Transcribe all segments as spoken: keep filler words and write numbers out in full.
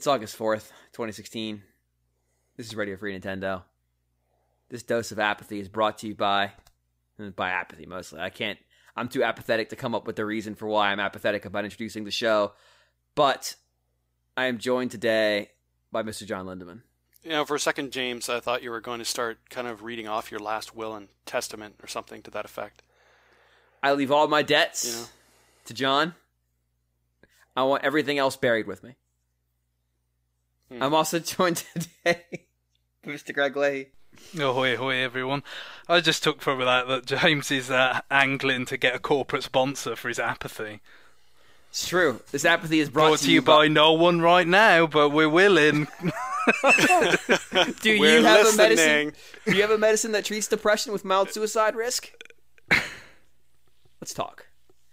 It's August fourth, twenty sixteen. This is Radio Free Nintendo. This dose of apathy is brought to you by, by apathy mostly. I can't, I'm too apathetic to come up with the reason for why I'm apathetic about introducing the show. But I am joined today by Mister John Lindemann. You know, for a second, James, I thought you were going to start kind of reading off your last will and testament or something to that effect. I leave all my debts You know? to John. I want everything else buried with me. Hmm. I'm also joined today by Mister Greg Leahy. Ahoy, ahoy, everyone. I just took from that that James is uh, angling to get a corporate sponsor for his apathy. It's true. This apathy is brought, Brought to you by, by no one right now, but we're willing. Do We're you have listening. a medicine? Do you have a medicine that treats depression with mild suicide risk? Let's talk.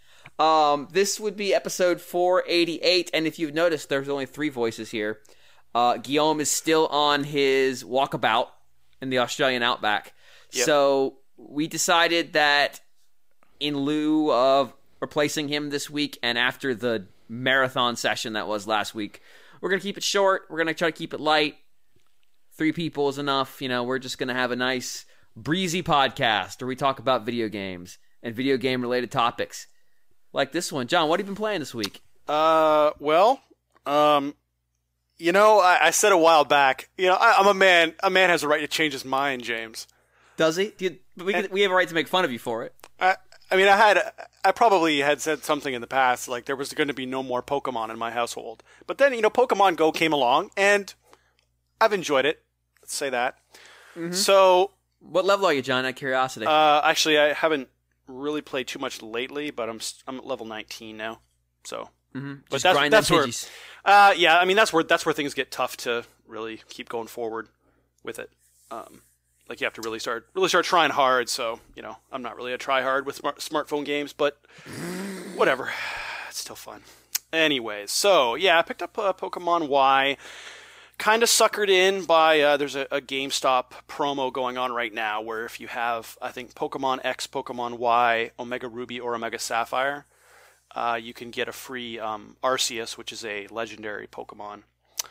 Um, this would be episode four eighty-eight, and if you've noticed, there's only three voices here. Uh, Guillaume is still on his walkabout in the Australian outback. Yep. So we decided that in lieu of replacing him this week and after the marathon session that was last week, we're going to keep it short. We're going to try to keep it light. Three people is enough. You know, we're just going to have a nice breezy podcast where we talk about video games and video game related topics like this one. John, what have you been playing this week? Uh, well, um, you know, I, I said a while back, you know, I, I'm a man. A man has a right to change his mind, James. Does he? Do you, we, And- we have a right to make fun of you for it. I, I mean, I had, I probably had said something in the past, like there was going to be no more Pokemon in my household. But then, you know, Pokemon Go came along, and I've enjoyed it. Let's say that. Mm-hmm. So, What level are you, John? Out of curiosity. uh, actually, I haven't really played too much lately, but I'm s- I'm at level nineteen now. So, mm-hmm. but Just that's grind that's them where, Pidgeys. uh, yeah, I mean that's where that's where things get tough to really keep going forward with it. Um, like you have to really start really start trying hard. So, you know, I'm not really a try hard with smart, smartphone games, but whatever, it's still fun. Anyways, so yeah, I picked up uh, Pokemon Y. Kind of suckered in by, uh, there's a, a GameStop promo going on right now where if you have, I think, Pokemon X, Pokemon Y, Omega Ruby, or Omega Sapphire, uh, you can get a free um, Arceus, which is a legendary Pokemon.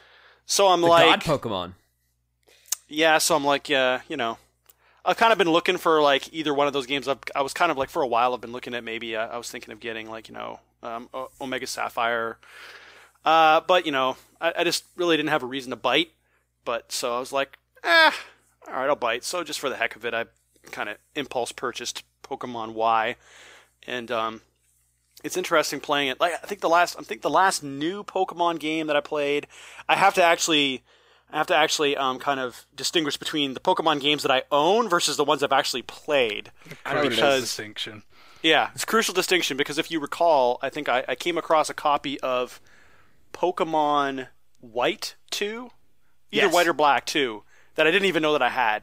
So I'm The like... God Pokemon. Yeah, so I'm like, yeah, you know, I've kind of been looking for, like, either one of those games. I've, I was kind of, like, for a while, I've been looking at maybe, uh, I was thinking of getting, like, you know, um, o- Omega Sapphire. Uh, but, you know, I, I just really didn't have a reason to bite. But, so I was like, eh, alright, I'll bite. So just for the heck of it, I kind of impulse purchased Pokemon Y. And, um, it's interesting playing it. Like, I think the last, I think the last new Pokemon game that I played, I have to actually... I have to actually um, kind of distinguish between the Pokemon games that I own versus the ones I've actually played. I know what it is. Because, Distinction. yeah, it's a crucial distinction because if you recall, I think I, I came across a copy of Pokemon White two, either Yes. White or Black two, that I didn't even know that I had.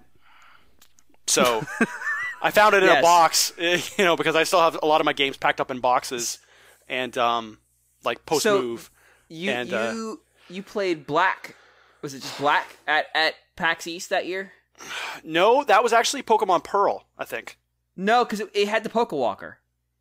So I found it in Yes. a box, you know, because I still have a lot of my games packed up in boxes and um, like post So, move. You And, uh, you you played Black. Was it just Black at, at PAX East that year? No, that was actually Pokemon Pearl, I think. No, because it, it had the Pokewalker.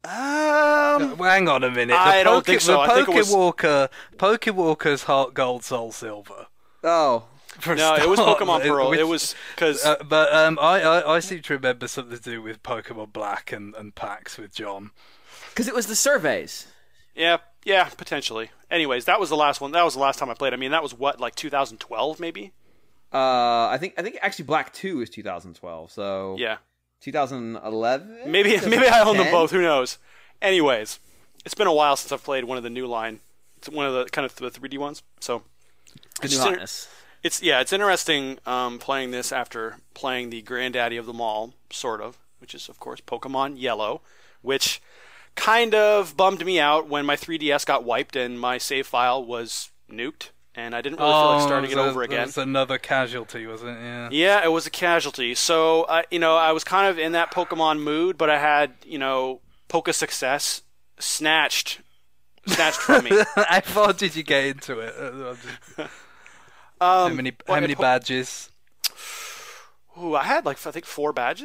Um, Well, hang on a minute. The I don't Poke- think so. The I think it was- Pokewalker, Pokewalker's Heart Gold, Soul Silver. Oh, For a no, it was start, Pokemon Pearl. which- It was because Uh, but um, I, I I seem to remember something to do with Pokemon Black and, and PAX with John. because it was the surveys. yeah, yeah, potentially. Anyways, that was the last one. That was the last time I played. I mean, that was what, like two thousand twelve, maybe. Uh, I think I think actually Black Two is two thousand twelve. So Yeah, two thousand eleven. maybe maybe I own them both. Who knows? Anyways, it's been a while since I've played one of the new line. It's one of the kind of the three D ones. So The it's new just inter- hotness. It's yeah, it's interesting um, playing this after playing the granddaddy of them all, sort of, which is of course Pokemon Yellow, which kind of bummed me out when my three D S got wiped and my save file was nuked, and I didn't really feel like starting it was a- over again. It was another casualty, wasn't it? Yeah. Yeah, it was a casualty. So I, you know, I was kind of in that Pokemon mood, but I had, you know, Poke Success snatched, snatched from me. How far did you get into it? Uh, I'm just- Um, how many well, how many Po- badges? Ooh, I had like I think four badges.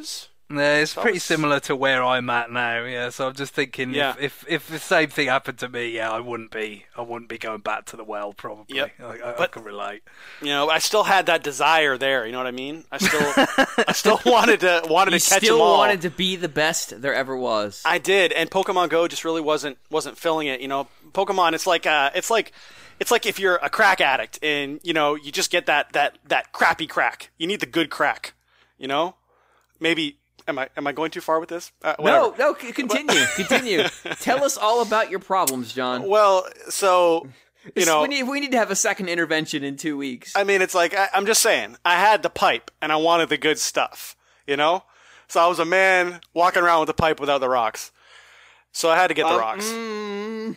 Yeah, it's So I pretty was- similar to where I'm at now. Yeah, so I'm just thinking, Yeah. if, if if the same thing happened to me, yeah, I wouldn't be, I wouldn't be going back to the well. Probably. Yep. I, I, I But- can relate. You know, I still had that desire there. You know what I mean? I still, I still wanted to wanted You to catch still them all. wanted to be the best there ever was. I did, and Pokemon Go just really wasn't wasn't filling it. You know, Pokemon, it's like uh, it's like it's like if you're a crack addict and you know you just get that that that crappy crack. You need the good crack. You know, maybe am I am I going too far with this? Uh, no, whatever. no, c- continue, continue. Tell us all about your problems, John. Well, so you know, we need we need to have a second intervention in two weeks. I mean, it's like I, I'm just saying. I had the pipe, and I wanted the good stuff. You know, so I was a man walking around with the pipe without the rocks. So I had to get the Um, rocks. mm,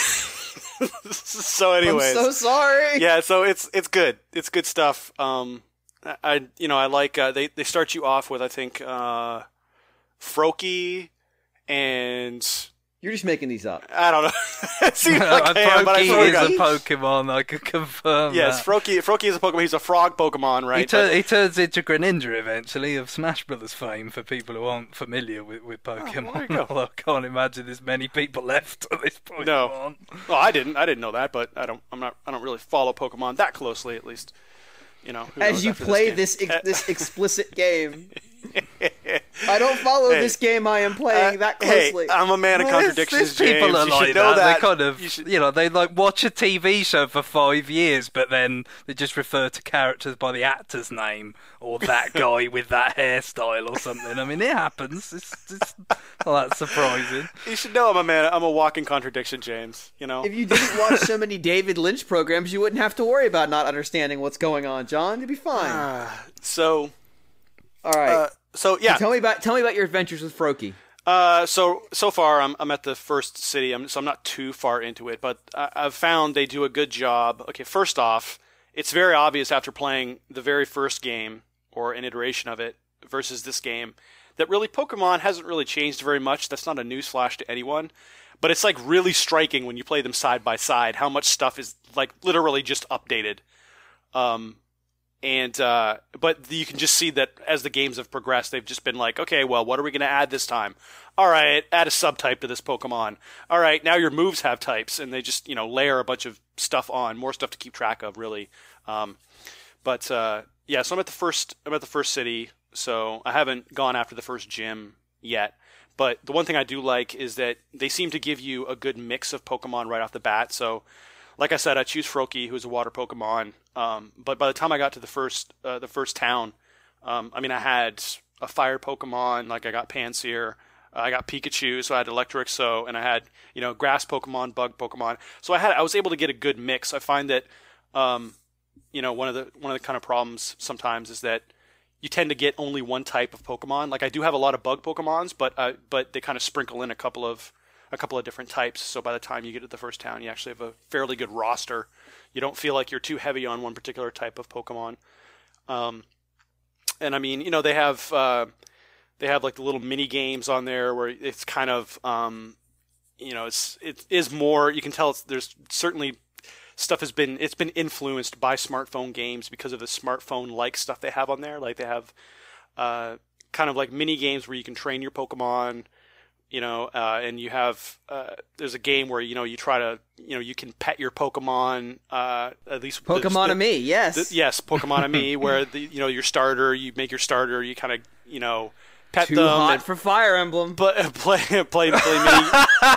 So, I'm anyways, so sorry. yeah. So it's it's good. It's good stuff. Um, I- I you know I like uh, they they start you off with I think uh, Froakie and You're just making these up. I don't know. It seems like I am, but I Froakie swear to is God. a Pokemon. I can confirm. Yes, that. Froakie. Froakie is a Pokemon. He's a frog Pokemon, right? He, tur- But- he turns into Greninja eventually, of Smash Brothers fame, for people who aren't familiar with, with Pokemon. Oh, there you go. Although I can't imagine there's many people left at this point. No. on. Well, I didn't. I didn't know that, but I don't. I'm not. I don't really follow Pokemon that closely, at least. You know. who knows As you after play game. this ex- this explicit game, I don't follow Hey. this game I am playing Uh, that hey, closely. I'm a man of There's- contradictions, there's people James. are You like should know that. that. They kind of, You should- you know, they like watch a T V show for five years, but then they just refer to characters by the actor's name or that guy with that hairstyle or something. I mean, it happens. It's, it's not that surprising. You should know I'm a man. I'm a walking contradiction, James. You know. If you didn't watch so many David Lynch programs, you wouldn't have to worry about not understanding what's going on, John. You'd be fine. So, All right. uh, so yeah. tell me about tell me about your adventures with Froakie. Uh, so so far I'm I'm at the first city. I'm so I'm not too far into it, but I, I've found they do a good job. Okay, first off, it's very obvious after playing the very first game or an iteration of it versus this game that really Pokemon hasn't really changed very much. That's not a newsflash to anyone, but it's like really striking when you play them side by side how much stuff is like literally just updated. Um, and uh, but you can just see that as the games have progressed, they've just been like, okay, well, what are we going to add this time? All right, add a subtype to this Pokemon. All right, now your moves have types, and they just you know layer a bunch of stuff on, more stuff to keep track of, really. Um, but uh, yeah, so I'm at the first. I'm at the first city, so I haven't gone after the first gym yet. But the one thing I do like is that they seem to give you a good mix of Pokemon right off the bat. So, like I said, I choose Froakie, who's a water Pokemon. Um, but by the time I got to the first uh, the first town, um, I mean I had a fire Pokemon, like I got Pansear, uh, I got Pikachu, so I had Electric, so and I had you know grass Pokemon, bug Pokemon. So I had I was able to get a good mix. I find that um, you know one of the one of the kind of problems sometimes is that you tend to get only one type of Pokemon. Like I do have a lot of bug Pokemons, but uh, but they kind of sprinkle in a couple of a couple of different types. So by the time you get to the first town, you actually have a fairly good roster. You don't feel like you're too heavy on one particular type of Pokemon. Um, and I mean, you know, they have uh, they have like the little mini games on there where it's kind of um, you know it's it is more. You can tell it's, there's certainly stuff has been it's been influenced by smartphone games because of the smartphone like stuff they have on there. Like they have uh, kind of like mini games where you can train your Pokemon. You know, uh, and you have uh, there's a game where you know you try to you know you can pet your Pokemon. Uh, at least Pokemon the, of me, yes. the, yes, Pokemon of me, where the you know your starter, you make your starter, you kind of you know pet Too them, hot and for Fire Emblem. play play play, play mini.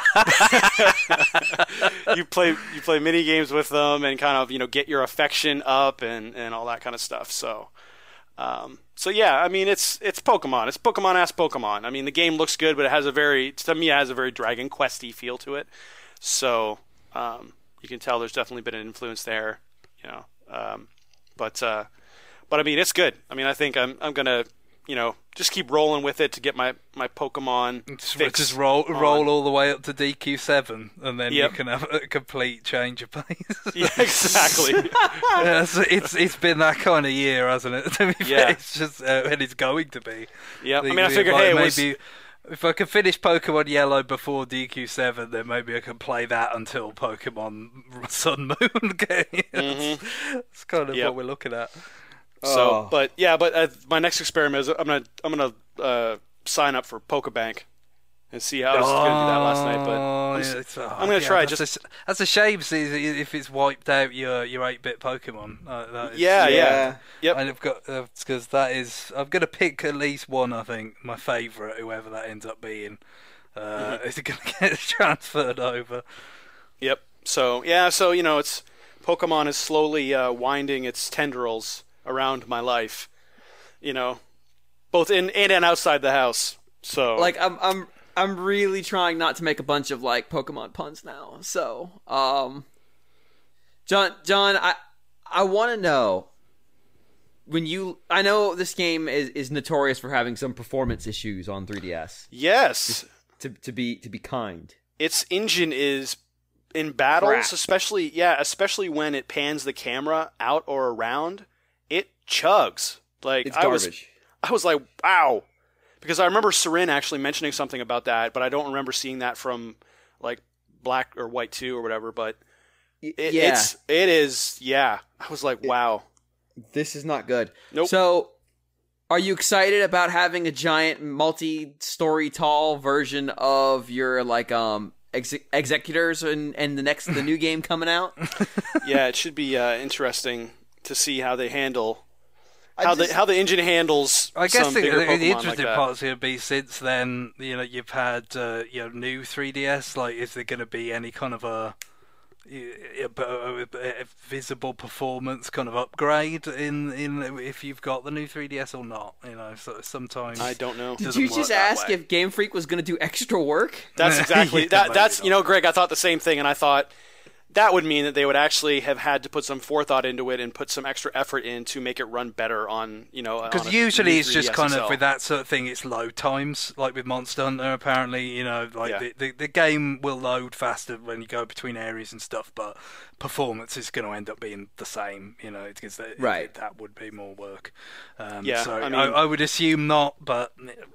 you play you play mini games with them and kind of you know get your affection up and, and all that kind of stuff. So. Um, so yeah, I mean it's it's Pokemon. It's Pokemon ass Pokemon. I mean the game looks good, but it has a very to me it has a very Dragon Quest-y feel to it. So um, you can tell there's definitely been an influence there, you know. Um, but uh, but I mean it's good. I mean I think I'm I'm gonna you know just keep rolling with it to get my my Pokemon Just, fix just roll on. roll all the way up to D Q seven, and then Yep. you can have a complete change of pace. Yeah, exactly. Yeah, so it's it's been that kind of year, hasn't it? To be Yeah. fair, it's just uh, and it's going to be. Yeah, I Think mean I figured like hey it was, maybe if I could finish Pokemon Yellow before D Q seven, then maybe I could play that until Pokemon Sun Moon game. That's, that's kind of Yep. what we're looking at. So, Oh. but yeah, but uh, my next experiment is I'm gonna I'm gonna uh, sign up for Pokebank and see how I was going to do that last night. But I'm, yeah, it's, oh, I'm going to yeah, try. That's Just a, that's a shame. See, if it's wiped out your your eight-bit Pokemon. Uh, that is, yeah, yeah, Yeah. yep. And I've got because uh, that is I'm going to pick at least one. I think my favourite, whoever that ends up being, uh, Mm-hmm. is going to get transferred over. Yep. So yeah, so you know, it's Pokemon is slowly uh, winding its tendrils around my life. You know, both in, in and outside the house. So Like I'm I'm I'm really trying not to make a bunch of like Pokemon puns now. So, um John John, I I want to know when you I know this game is, is notorious for having some performance issues on three D S. yes, To to be to be kind. its engine is in battles, Crap. especially yeah, especially when it pans the camera out or around, it chugs. Like It's I was garbage. I was like, wow. Because I remember Sarin actually mentioning something about that, but I don't remember seeing that from like Black or White two or whatever, but Y- it, yeah. it's it is yeah. I was like, wow. This is not good. Nope. So, are you excited about having a giant multi-story tall version of your like um ex- executors and and the next the new game coming out? Yeah, it should be uh, interesting to see how they handle I how just- the how the engine handles I guess some the, bigger the, Pokemon the interesting like that. part's going to be since then, you know, you've had uh, you know new three D S. Like, is there going to be any kind of a, a, a, a visible performance kind of upgrade in in if you've got the new three D S or not? You know, so sometimes I don't know. Did doesn't you work just that ask way. if Game Freak was going to do extra work? That's exactly Yeah, that. maybe That's not. you know, Greg. I thought the same thing, and I thought that would mean that they would actually have had to put some forethought into it and put some extra effort in to make it run better on you know. on Because a usually new it's just 3D S kind X of L. with that sort of thing, it's load times, like with Monster Hunter. Apparently, you know, like Yeah. the, the the game will load faster when you go between areas and stuff, but performance is going to end up being the same, you know, because that, Right. that would be more work. Um, Yeah, so I I, mean- I, would assume not, but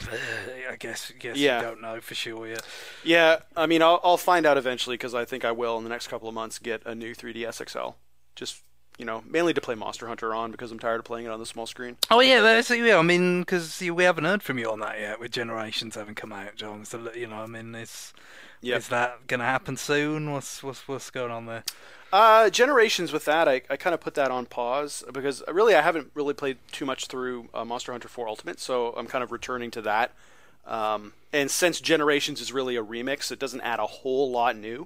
I guess guess Yeah. you don't know for sure yet. Yeah, I mean, I'll, I'll find out eventually because I think I will in the next couple of months get a new three D S X L. Just you know, mainly to play Monster Hunter on because I'm tired of playing it on the small screen. Oh yeah, that's, yeah. I mean, because we haven't heard from you on that yet, with Generations haven't come out, John. So you know, I mean, is Yep. is that going to happen soon? What's what's what's going on there? Uh, Generations with that, I, I kind of put that on pause because really I haven't really played too much through uh, Monster Hunter four Ultimate, so I'm kind of returning to that. Um, and since Generations is really a remix, it doesn't add a whole lot new.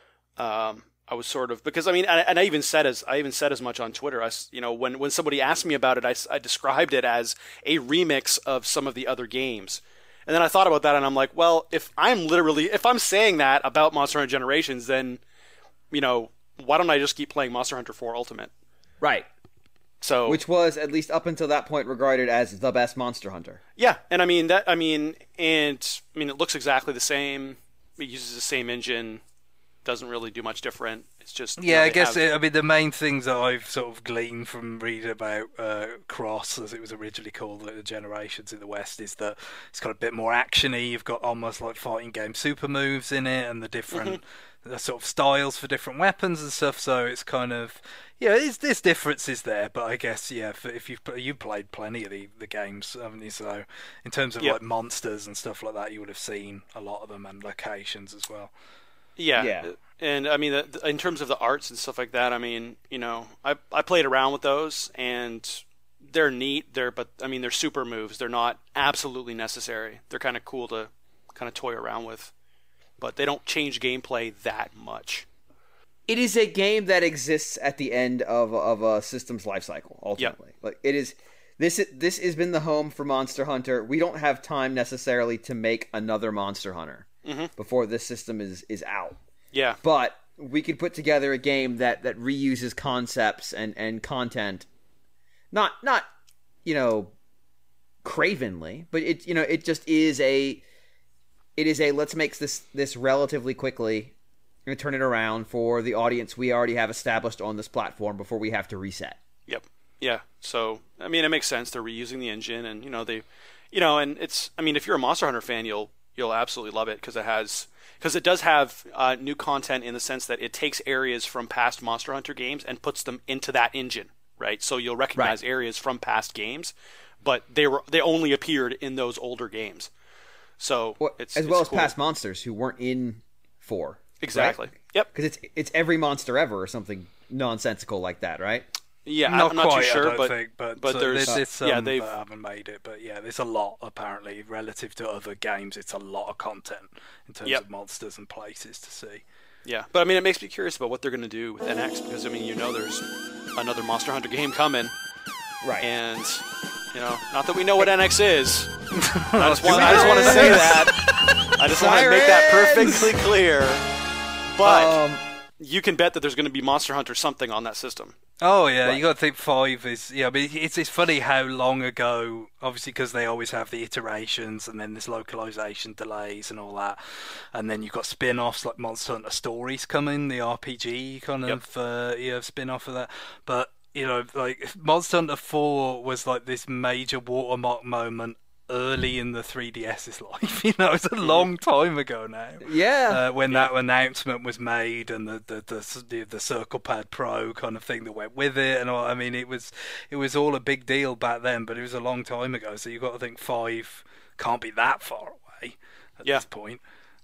Um, I was sort of because I mean, and I even said as I even said as much on Twitter. I s- you know when when somebody asked me about it, I, s- I described it as a remix of some of the other games. And then I thought about that, and I'm like, well, if I'm literally if I'm saying that about Monster Hunter Generations, then you know. Why don't I just keep playing Monster Hunter four Ultimate? Right. So, Which was at least up until that point regarded as the best Monster Hunter. yeah, and I mean that. I mean, and I mean it looks exactly the same. It uses the same engine. Doesn't really do much different. It's just you Yeah, know, I they guess have- uh I mean the main things that I've sort of gleaned from reading about uh, Cross, as it was originally called, like the Generations in the West, is that it's got a bit more actiony. You've got almost like fighting game super moves in it, and the different the sort of styles for different weapons and stuff. So it's kind of yeah, it's, there's differences there, but I guess yeah, for, if you've you played plenty of the, the games, haven't you? So in terms of Yep. like monsters and stuff like that, you would have seen a lot of them and locations as well. yeah, Yeah. And I mean, the, in terms of the arts and stuff like that, I mean, you know, I I played around with those, and they're neat. They're but I mean, they're super moves. They're not absolutely necessary. They're kind of cool to kind of toy around with, but they don't change gameplay that much. It is a game that exists at the end of of a system's life cycle. Ultimately, like it is. This this has been the home for Monster Hunter. We don't have time necessarily to make another Monster Hunter Mhm. before this system is is out. Yeah, But we could put together a game that, that reuses concepts and, and content, not not you know, cravenly, but it you know it just is a it is a let's make this this relatively quickly and turn it around for the audience we already have established on this platform before we have to reset. Yep. Yeah. So I mean, it makes sense. They're reusing the engine, and you know they, you know, and it's. I mean, if you're a Monster Hunter fan, you'll you'll absolutely love it because it has because it does have uh, new content in the sense that it takes areas from past Monster Hunter games and puts them into that engine, right? So you'll recognize Right. areas from past games, but they were they only appeared in those older games. So Well, it's as it's well as cool. past monsters who weren't in four. Exactly. Yep. Because it's it's every monster ever or something nonsensical like that, right? Yeah, Not I'm not quite, too sure, I don't but think, but, but uh, there's there's, there's some yeah they've that haven't made it, but yeah, there's a lot apparently relative to other games. It's a lot of content in terms Yep. of monsters and places to see. yeah. But I mean, it makes me curious about what they're going to do with N X because I mean, you know, there's another Monster Hunter game coming, Right. and you know, not that we know what N X is. I just want I just want to say that. I just want to make that Sirens! perfectly clear. But um, you can bet that there's going to be Monster Hunter something on that system. Oh yeah, Right. you got to think five is yeah. I mean, it's it's funny how long ago, obviously, because they always have the iterations and then there's localization delays and all that, and then you've got spin-offs like Monster Hunter Stories coming, the R P G kind Yep. of uh, you know spin-off of that. But you know, like Monster Hunter four was like this major watermark moment early in the three D S's life. You know, it's a long time ago now. yeah. Uh, when that announcement was made and the the, the the the Circle Pad Pro kind of thing that went with it, and all, I mean, it was it was all a big deal back then, but it was a long time ago. So you've got to think five can't be that far away at Yeah. this point.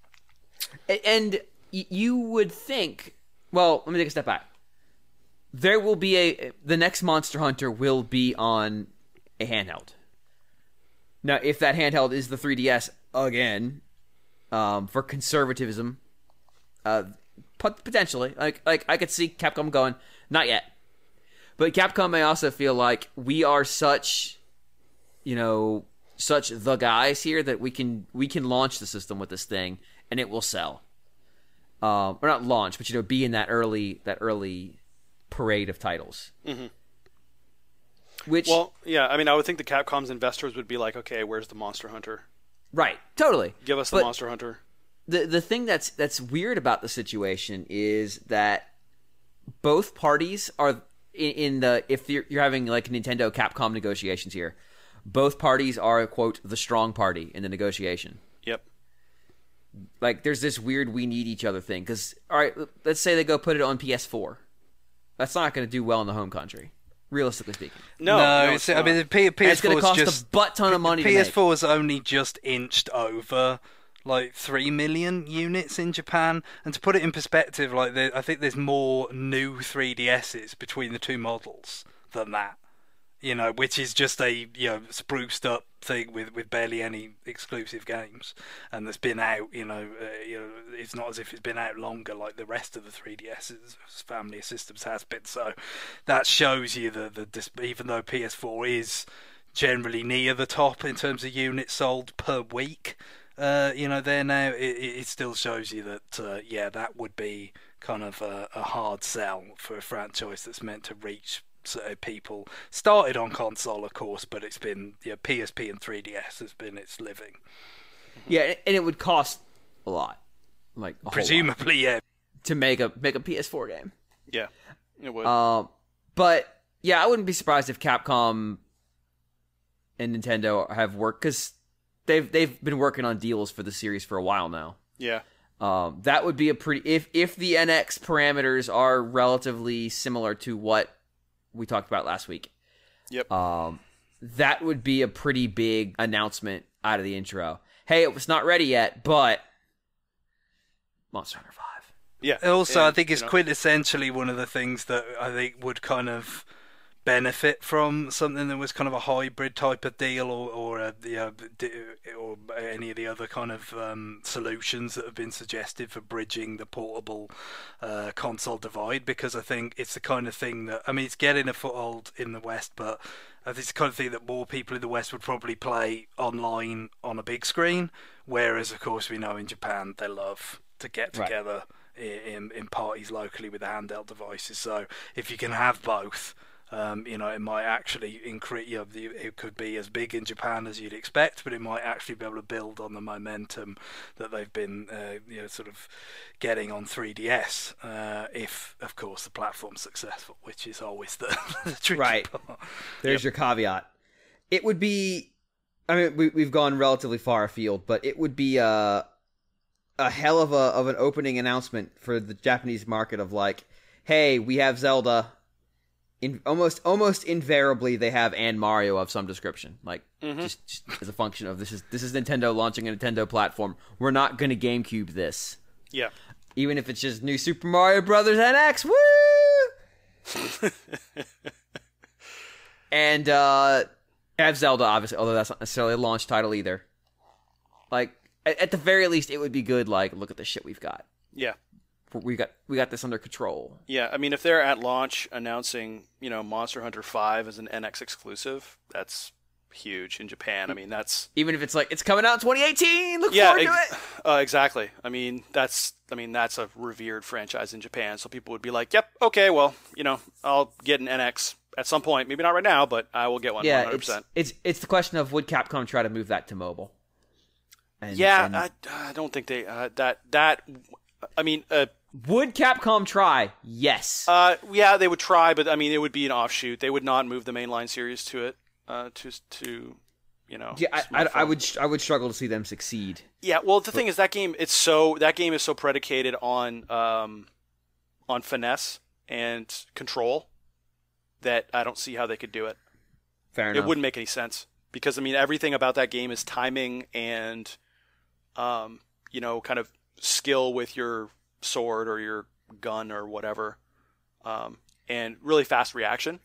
A- And y- you would think, well, let me take a step back. There will be a the next Monster Hunter will be on a handheld. Now, if that handheld is the three D S again, um, for conservatism, uh, pot- potentially, like like I could see Capcom going, not yet. But Capcom may also feel like we are such, you know, such the guys here that we can we can launch the system with this thing and it will sell. Um, or not launch, but you know, be in that early that early parade of titles. Mm-hmm. Which Well, yeah, I mean, I would think the Capcom's investors would be like, okay, where's the Monster Hunter? right, totally. Give us the But Monster Hunter. the the thing that's that's weird about the situation is that both parties are in, in the if you're, you're having like Nintendo Capcom negotiations here, both parties are quote the strong party in the negotiation. Yep. Like there's this weird we need each other thing because all right, let's say they go put it on P S four, that's not going to do well in the home country, realistically speaking. No, no, no it's it's, I mean, the P- And it's going P S four to is cost just a butt ton of money. P S four to make. has only just inched over like three million units in Japan, and to put it in perspective, like there, I think there's more new three D S's between the two models than that. You know, which is just a you know spruced up thing with, with barely any exclusive games, and that's been out. You know, uh, you know, it's not as if it's been out longer like the rest of the three D S's family of systems has been. So that shows you the the dis- even though P S four is generally near the top in terms of units sold per week, uh, you know, there now it, it still shows you that uh, yeah, that would be kind of a, a hard sell for a franchise that's meant to reach. So people started on console, of course, but it's been yeah, P S P and three D S has been its living. Yeah, and it would cost a lot, like a whole lot, Presumably, yeah. to make a make a P S four game. Yeah, it would. Um, but yeah, I wouldn't be surprised if Capcom and Nintendo have worked because they've they've been working on deals for the series for a while now. yeah. Um, that would be a pretty if if the N X parameters are relatively similar to what we talked about last week. Yep. Um, that would be a pretty big announcement out of the intro. Hey, it was not ready yet, but Monster Hunter five. Yeah. Also, and, I think it's you know, quintessentially one of the things that I think would kind of benefit from something that was kind of a hybrid type of deal, or or a, you know, or any of the other kind of um, solutions that have been suggested for bridging the portable uh, console divide. Because I think it's the kind of thing that I mean, it's getting a foothold in the West, but I think it's the kind of thing that more people in the West would probably play online on a big screen. Whereas, of course, we know in Japan they love to get Right. together in in parties locally with the handheld devices. So if you can have both. Um, you know, it might actually increase. You know, it could be as big in Japan as you'd expect, but it might actually be able to build on the momentum that they've been, uh, you know, sort of getting on three D S. Uh, if, of course, the platform's successful, which is always the, the tricky Right. part. There's your caveat. It would be, I mean, we, we've gone relatively far afield, but it would be a, a hell of a of an opening announcement for the Japanese market of like, hey, we have Zelda. in almost almost invariably they have and Mario of some description, like mm-hmm. just, just as a function of this is this is Nintendo launching a Nintendo platform. We're not going to GameCube this. Yeah. Even if it's just New Super Mario Brothers N X, woo! And uh, have Zelda, obviously, although that's not necessarily a launch title either. Like, at, at the very least, it would be good. Like, look at the shit we've got. Yeah. We got we got this under control. Yeah, I mean, if they're at launch announcing, you know, Monster Hunter five as an N X exclusive, that's huge in Japan. I mean, that's even if it's like it's coming out in twenty eighteen. Look yeah, forward to ex- it. Uh, exactly. I mean, that's I mean that's a revered franchise in Japan, so people would be like, "Yep, okay, well, you know, I'll get an N X at some point. Maybe not right now, but I will get one." Yeah, one hundred percent. it's it's it's the question of would Capcom try to move that to mobile? And, yeah, and I, I don't think they uh, that that. I mean, uh, would Capcom try? Yes. Uh, yeah, they would try, but I mean, it would be an offshoot. They would not move the mainline series to it. Uh, to to, you know. Yeah, I, I, I would I would struggle to see them succeed. Yeah, well, the but, thing is that game it's so that game is so predicated on um, on finesse and control that I don't see how they could do it. Fair enough. It wouldn't make any sense because I mean everything about that game is timing and, um, you know, kind of skill with your sword or your gun or whatever, um, and really fast reaction.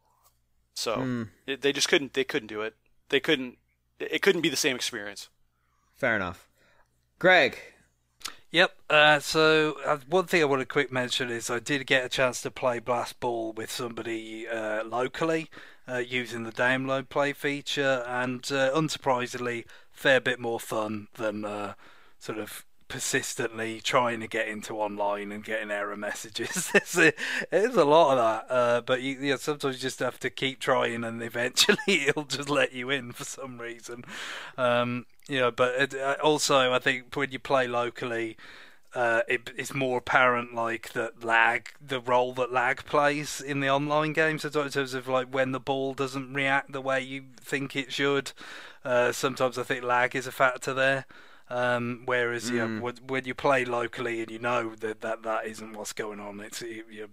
So mm. it, they just couldn't. They couldn't do it. They couldn't. It couldn't be the same experience. Fair enough. Greg. Yep. Uh, so uh, one thing I want to quick mention is I did get a chance to play Blast Ball with somebody uh, locally uh, using the download play feature, and uh, unsurprisingly, fair bit more fun than uh, sort of persistently trying to get into online and getting error messages. There's a, there's a lot of that, uh, but you, you know, sometimes you just have to keep trying, and eventually it'll just let you in for some reason. Um, you know, but it, also I think when you play locally, uh, it, it's more apparent like that lag, the role that lag plays in the online games, in terms of like when the ball doesn't react the way you think it should. Uh, sometimes I think lag is a factor there. Um, whereas mm. you know, when you play locally and you know that that, that isn't what's going on, it's you you,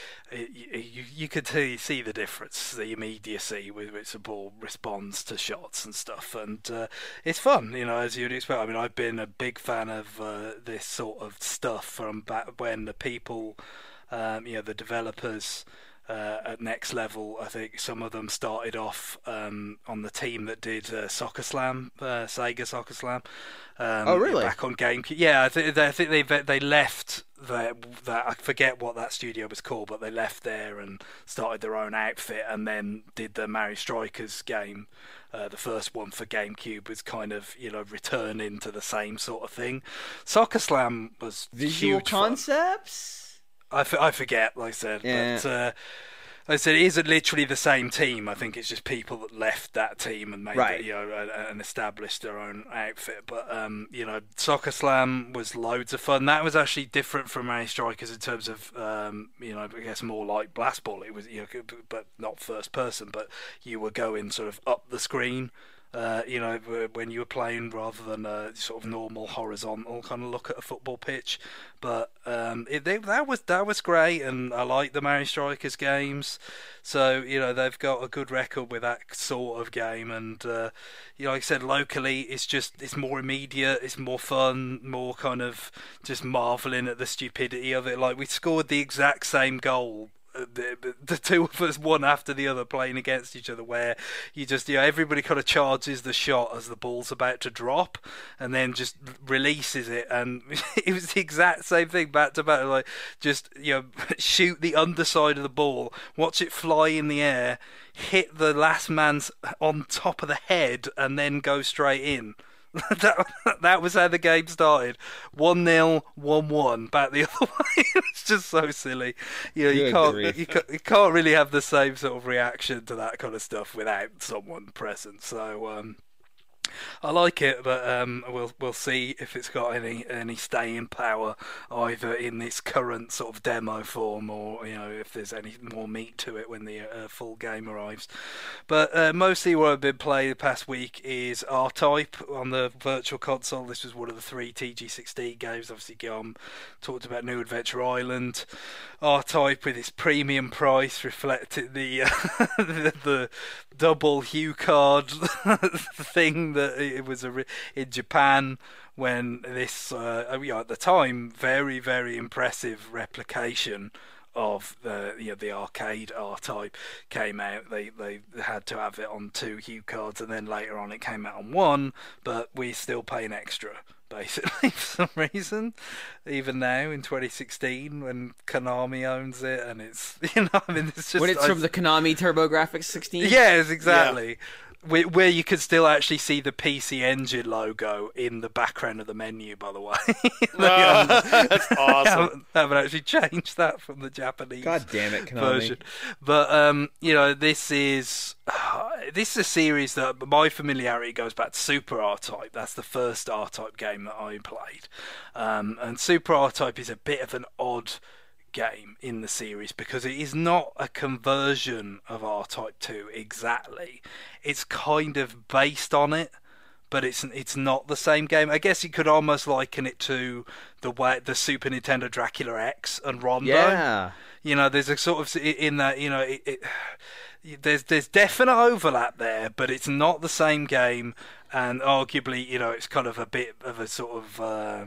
you, you could see, see the difference, the immediacy with which the ball responds to shots and stuff, and uh, it's fun, you know, as you'd expect. I mean, I've been a big fan of uh, this sort of stuff from back when the people, um, you know, the developers. Uh, at Next Level, I think some of them started off um, on the team that did uh, Soccer Slam, uh, Sega Soccer Slam. Um, oh, really? Back on GameCube. Yeah, I, th- I think they they left that, that. I forget what that studio was called, but they left there and started their own outfit, and then did the Mario Strikers game. Uh, the first one for GameCube was kind of, you know, returning to the same sort of thing. Soccer Slam was visual huge concepts. Fun. I, f- I forget, like I said, yeah. but uh, like I said, it isn't literally the same team. I think it's just people that left that team and made right. it, you know, and established their own outfit. But um, you know, Soccer Slam was loads of fun. That was actually different from Mario Strikers in terms of, um, you know, I guess more like Blast Ball. It was, you know, but not first person, but you were going sort of up the screen. Uh, you know, when you were playing rather than a sort of normal horizontal kind of look at a football pitch. But um, it, they, that was that was great, and I like the Mario Strikers games. So you know, they've got a good record with that sort of game, and uh, you know, like I said, locally, it's just it's more immediate, it's more fun, more kind of just marveling at the stupidity of it. Like we scored the exact same goal. The, the two of us, one after the other, playing against each other, where you just, you know, everybody kind of charges the shot as the ball's about to drop, and then just releases it, and it was the exact same thing back to back. Like, just, you know, shoot the underside of the ball, watch it fly in the air, hit the last man's on top of the head, and then go straight in. that that was how the game started. one nil, one one, back the other way. It's just so silly. You know, you can't, you can't you can't really have the same sort of reaction to that kind of stuff without someone present. So um, I like it, but um, we'll we'll see if it's got any any staying power either in this current sort of demo form, or you know if there's any more meat to it when the uh, full game arrives. But uh, mostly what I've been playing the past week is R-Type on the Virtual Console. This was one of the three T G sixteen games. Obviously, Guillaume talked about New Adventure Island. R-Type with its premium price reflected the uh, the, the double Hue card thing that it was a, in Japan when this, uh, you know, at the time, very, very impressive replication of the you know, the arcade R-Type came out. They they had to have it on two Hue cards, and then later on it came out on one, but we're still paying extra, basically, for some reason, even now in twenty sixteen when Konami owns it, and it's, you know, I mean, it's just... When it's I, from the Konami TurboGrafx sixteen? Yes, exactly. Yeah. Where, where you could still actually see the P C Engine logo in the background of the menu, by the way. Oh, that's awesome. haven't, haven't actually changed that from the Japanese God damn it, Konami. version. But, um, you know, this is... Uh, this is a series that my familiarity goes back to Super R-Type. That's the first R-Type game that I played. Um, and Super R-Type is a bit of an odd game in the series because it is not a conversion of R-Type two exactly. It's kind of based on it, but it's it's not the same game. I guess you could almost liken it to the way the Super Nintendo Dracula X and Rondo. Yeah. You know, there's a sort of in that, you know, it, it there's there's definite overlap there, but it's not the same game, and arguably, you know, it's kind of a bit of a sort of uh,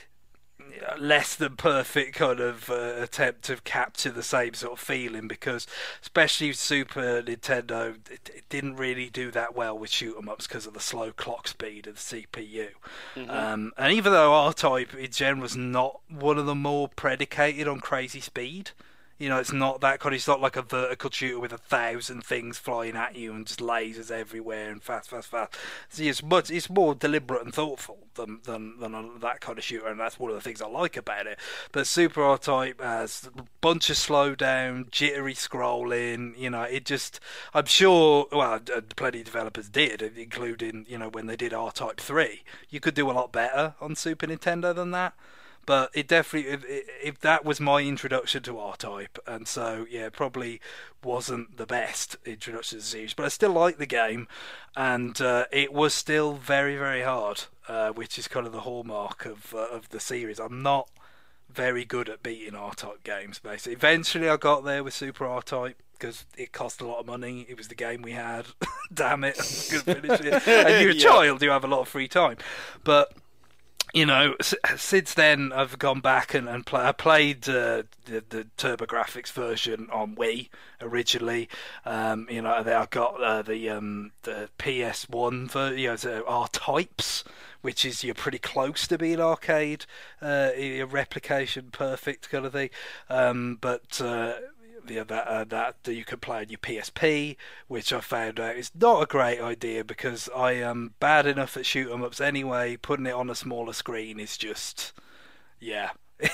less than perfect kind of uh, attempt to capture the same sort of feeling, because especially Super Nintendo, it, it didn't really do that well with shoot 'em ups because of the slow clock speed of the C P U. Mm-hmm. Um, and even though R-Type in general was not one of the more predicated on crazy speed, you know, it's not that kind of, it's not like a vertical shooter with a thousand things flying at you and just lasers everywhere and fast, fast, fast. See, it's much, it's more deliberate and thoughtful than than than a, that kind of shooter, and that's one of the things I like about it. But Super R-Type has a bunch of slowdown, jittery scrolling. You know, it just, I'm sure, well, plenty of developers did, including, you know, when they did R-Type three. You could do a lot better on Super Nintendo than that. But it definitely, if, if that was my introduction to R-Type, and so, yeah, probably wasn't the best introduction to the series. But I still like the game, and uh, it was still very, very hard, uh, which is kind of the hallmark of uh, of the series. I'm not very good at beating R-Type games, basically. Eventually I got there with Super R-Type, because it cost a lot of money. It was the game we had. Damn it, I couldn't finish it. And you're a yeah. child, you have a lot of free time. But... you know, since then I've gone back and, and play, I played uh, the, the TurboGrafx version on Wii originally. Um, you know, I got uh, the um, the P S one version, you know, the R-Types, which is you're pretty close to being arcade, uh, a replication perfect kind of thing. Um, but uh, yeah, that, uh, that that you could play on your P S P, which I found out is not a great idea because I am bad enough at shoot 'em ups anyway. Putting it on a smaller screen is just, yeah.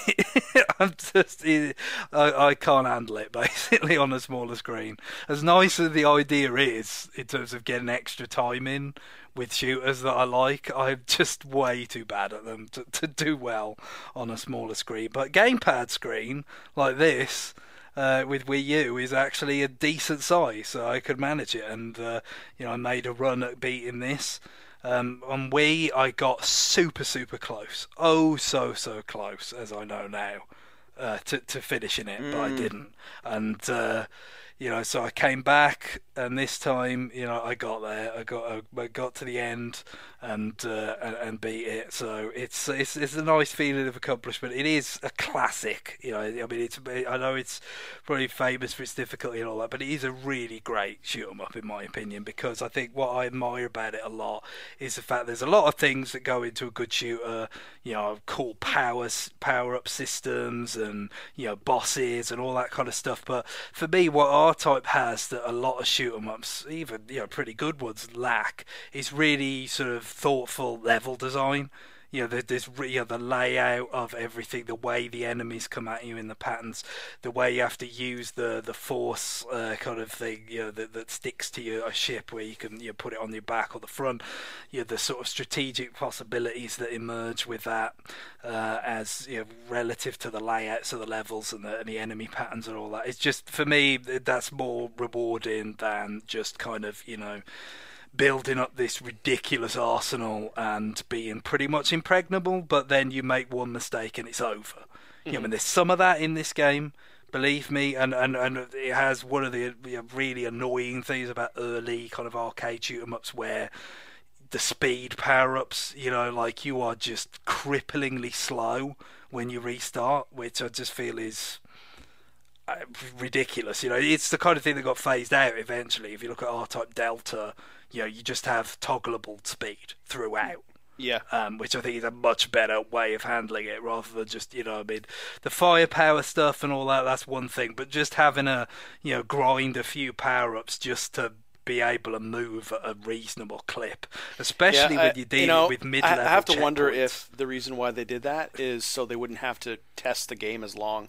I'm just, I, I can't handle it basically on a smaller screen. As nice as the idea is in terms of getting extra time in with shooters that I like, I'm just way too bad at them to, to do well on a smaller screen. But gamepad screen like this, Uh, with Wii U is actually a decent size, so I could manage it, and uh, you know, I made a run at beating this. Um, on Wii, I got super, super close, oh so, so close, as I know now, uh, to to finishing it, mm. but I didn't, and uh, you know, so I came back, and this time, you know, I got there, I got I got to the end, and uh, and, and beat it. So it's it's it's a nice feeling of accomplishment. It is a classic, you know. I mean, it's I know it's probably famous for its difficulty and all that, but it is a really great shoot 'em up in my opinion, because I think what I admire about it a lot is the fact there's a lot of things that go into a good shooter. You know, cool powers, power up systems, and you know, bosses and all that kind of stuff. But for me, what R-Type has that a lot of shoot 'em ups, even you know, pretty good ones, lack is really sort of thoughtful level design. You know, there- there's re- you know, the layout of everything, the way the enemies come at you in the patterns, the way you have to use the the force uh, kind of thing, you know, that, that sticks to your ship, where you can you know, put it on your back or the front. You know, the sort of strategic possibilities that emerge with that, uh, as you know, relative to the layouts of the levels and the, and the enemy patterns and all that. It's just, for me, that's more rewarding than just kind of, you know, building up this ridiculous arsenal and being pretty much impregnable, but then you make one mistake and it's over. Mm-hmm. You know, I mean, there's some of that in this game, believe me, and, and, and it has one of the you know, really annoying things about early kind of arcade shoot 'em ups, where the speed power-ups, you know, like, you are just cripplingly slow when you restart, which I just feel is ridiculous. You know, it's the kind of thing that got phased out eventually. If you look at R-Type Delta, you know, you just have toggleable speed throughout. Yeah. Um, which I think is a much better way of handling it, rather than just, you know, I mean, the firepower stuff and all that, that's one thing, but just having a, you know, grind a few power-ups just to be able to move at a reasonable clip, especially yeah, I, when you're dealing you know, with mid-level I have to wonder checkpoints. if the reason why they did that is so they wouldn't have to test the game as long.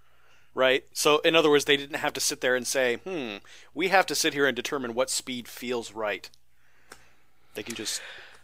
Right? So, in other words, they didn't have to sit there and say, hmm, we have to sit here and determine what speed feels right. They can just...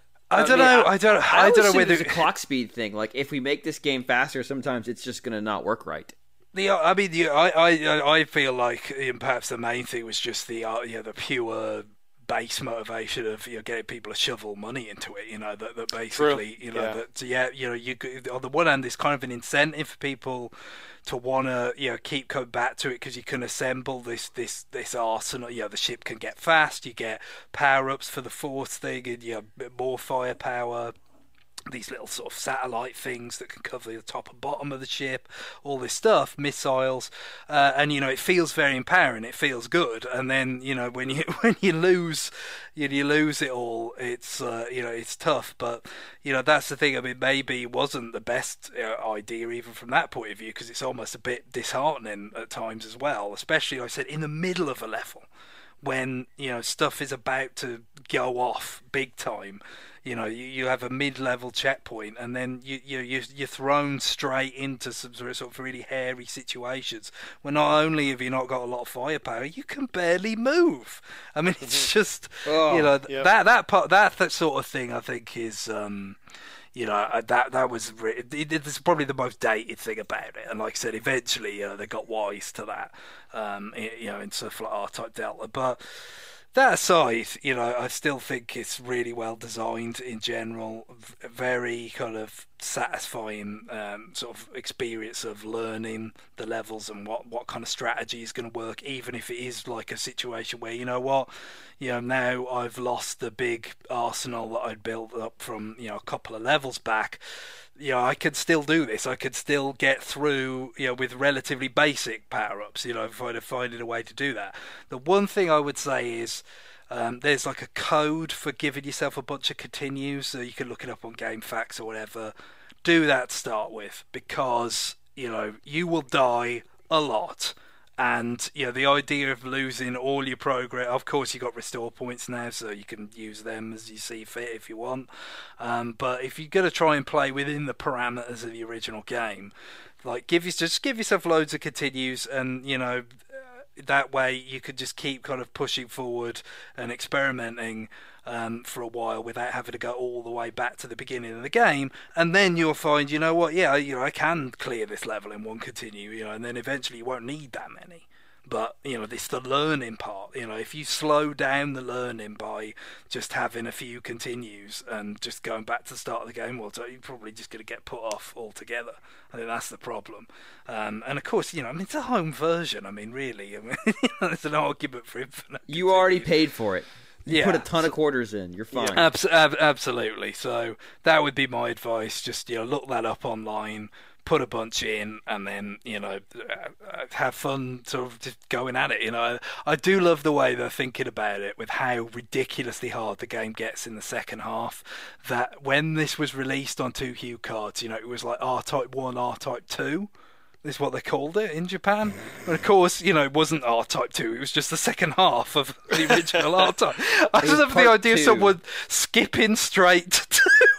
I don't I mean, know. I, I don't. I, I, don't know assume whether it's a clock speed thing. Like, if we make this game faster, sometimes it's just going to not work right. the. I mean, the, I, I, I feel like um, perhaps the main thing was just the, uh, you know, the pure base motivation of, you know, getting people to shovel money into it. You know, that, that basically, True. you know, Yeah. that yeah, you know, you could, on the one hand, there's kind of an incentive for people to want to, you know, keep coming back to it, because you can assemble this this this arsenal. You know, the ship can get fast, you get power ups for the force thing, and you know, more firepower, these little sort of satellite things that can cover the top and bottom of the ship, all this stuff, missiles, uh, and you know, it feels very empowering, it feels good. And then, you know, when you when you lose you, you lose it all, it's uh, you know, it's tough. But you know, that's the thing. I mean, maybe it wasn't the best uh, idea even from that point of view, because it's almost a bit disheartening at times as well, especially, like I said, in the middle of a level, when, you know, stuff is about to go off big time. You know, you, you have a mid-level checkpoint, and then you, you, you, you're thrown straight into some sort of really hairy situations where not only have you not got a lot of firepower, you can barely move. I mean, it's just, Oh, you know, yep. that that part, that, that sort of thing, I think is... Um, You know, uh, that that was re- it, it's probably the most dated thing about it. And like I said, eventually uh, they got wise to that, um, i- you know, in stuff like R-Type Delta. But that aside, you know, I still think it's really well designed in general. V- very kind of satisfying um, sort of experience of learning the levels and what, what kind of strategy is going to work, even if it is like a situation where, you know what, you know, now I've lost the big arsenal that I'd built up from, you know, a couple of levels back. You know, I could still do this. I could still get through, you know, with relatively basic power-ups, you know, if I'd have finding a way to do that. The one thing I would say is um, there's like a code for giving yourself a bunch of continues, so you can look it up on GameFAQs or whatever. Do that to start with, because, you know, you will die a lot. And, you know, the idea of losing all your progress, of course, you've got restore points now, so you can use them as you see fit if you want. Um, but if you're going to try and play within the parameters of the original game, like, give you, just give yourself loads of continues, and, you know, that way you could just keep kind of pushing forward and experimenting um, for a while without having to go all the way back to the beginning of the game. And then you'll find, you know what, yeah, you know, I can clear this level in one continue, you know, and then eventually you won't need that many. But, you know, it's the learning part. You know, if you slow down the learning by just having a few continues and just going back to the start of the game, well, you're probably just going to get put off altogether. I think that's the problem. Um, and, of course, you know, I mean, it's a home version. I mean, really, I mean, you know, there's an argument for infinite. You already paid for it. You Yeah, put a ton so- of quarters in. You're fine. Abs- ab- absolutely. So that would be my advice. Just, you know, look that up online, put a bunch in, and then, you know, uh, have fun sort of just going at it. You know, I, I do love the way they're thinking about it, with how ridiculously hard the game gets in the second half. That when this was released on two Hue cards, you know, it was like R-Type one, R-Type two. Is what they called it in Japan. And of course, you know, it wasn't R-Type two, it was just the second half of the original R-Type. I just was love the part idea two. of someone skipping straight to two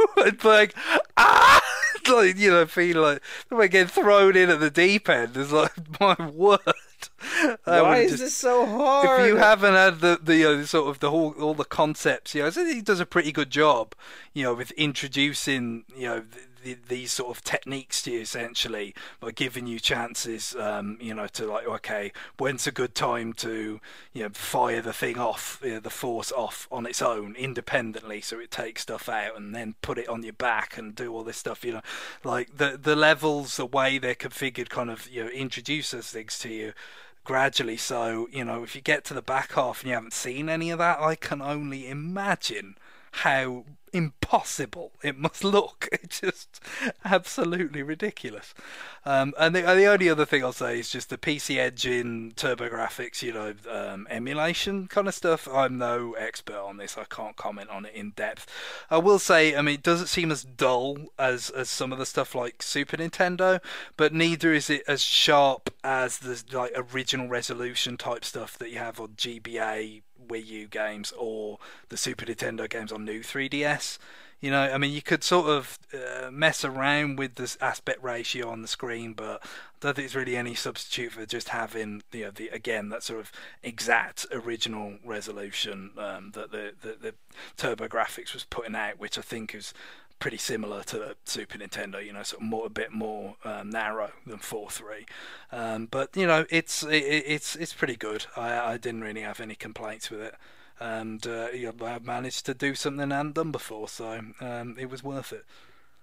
it's like ah, it's like you know, feel like I get thrown in at the deep end. It's like my word. Why is just, this so hard? If you haven't had the the uh, sort of the whole all the concepts, you know, I think he does a pretty good job, you know, with introducing you know the, the, these sort of techniques to you essentially by giving you chances, um, you know, to like okay, when's a good time to you know fire the thing off, you know, the force off on its own independently, so it takes stuff out, and then put it on your back and do all this stuff, you know, like the the levels, the way they're configured, kind of you know introduce those things to you gradually. So, you know, if you get to the back half and you haven't seen any of that, I can only imagine how impossible it must look. It's just absolutely ridiculous. Um, and the, the only other thing I'll say is just the P C Engine, TurboGrafx, you know, um, emulation kind of stuff. I'm no expert on this. I can't comment on it in depth. I will say, I mean, it doesn't seem as dull as, as some of the stuff like Super Nintendo, but neither is it as sharp as the like original resolution type stuff that you have on G B A, Wii U games, or the Super Nintendo games on new three D S. You know, I mean, you could sort of uh, mess around with this aspect ratio on the screen, but I don't think it's really any substitute for just having, you know, the again that sort of exact original resolution um, that the, the the TurboGrafx was putting out, which I think is pretty similar to the Super Nintendo. You know, sort of more a bit more um, narrow than four three, um, but you know, it's it, it's it's pretty good. I I didn't really have any complaints with it. And uh, yeah, I managed to do something I hadn't done before, so um, it was worth it.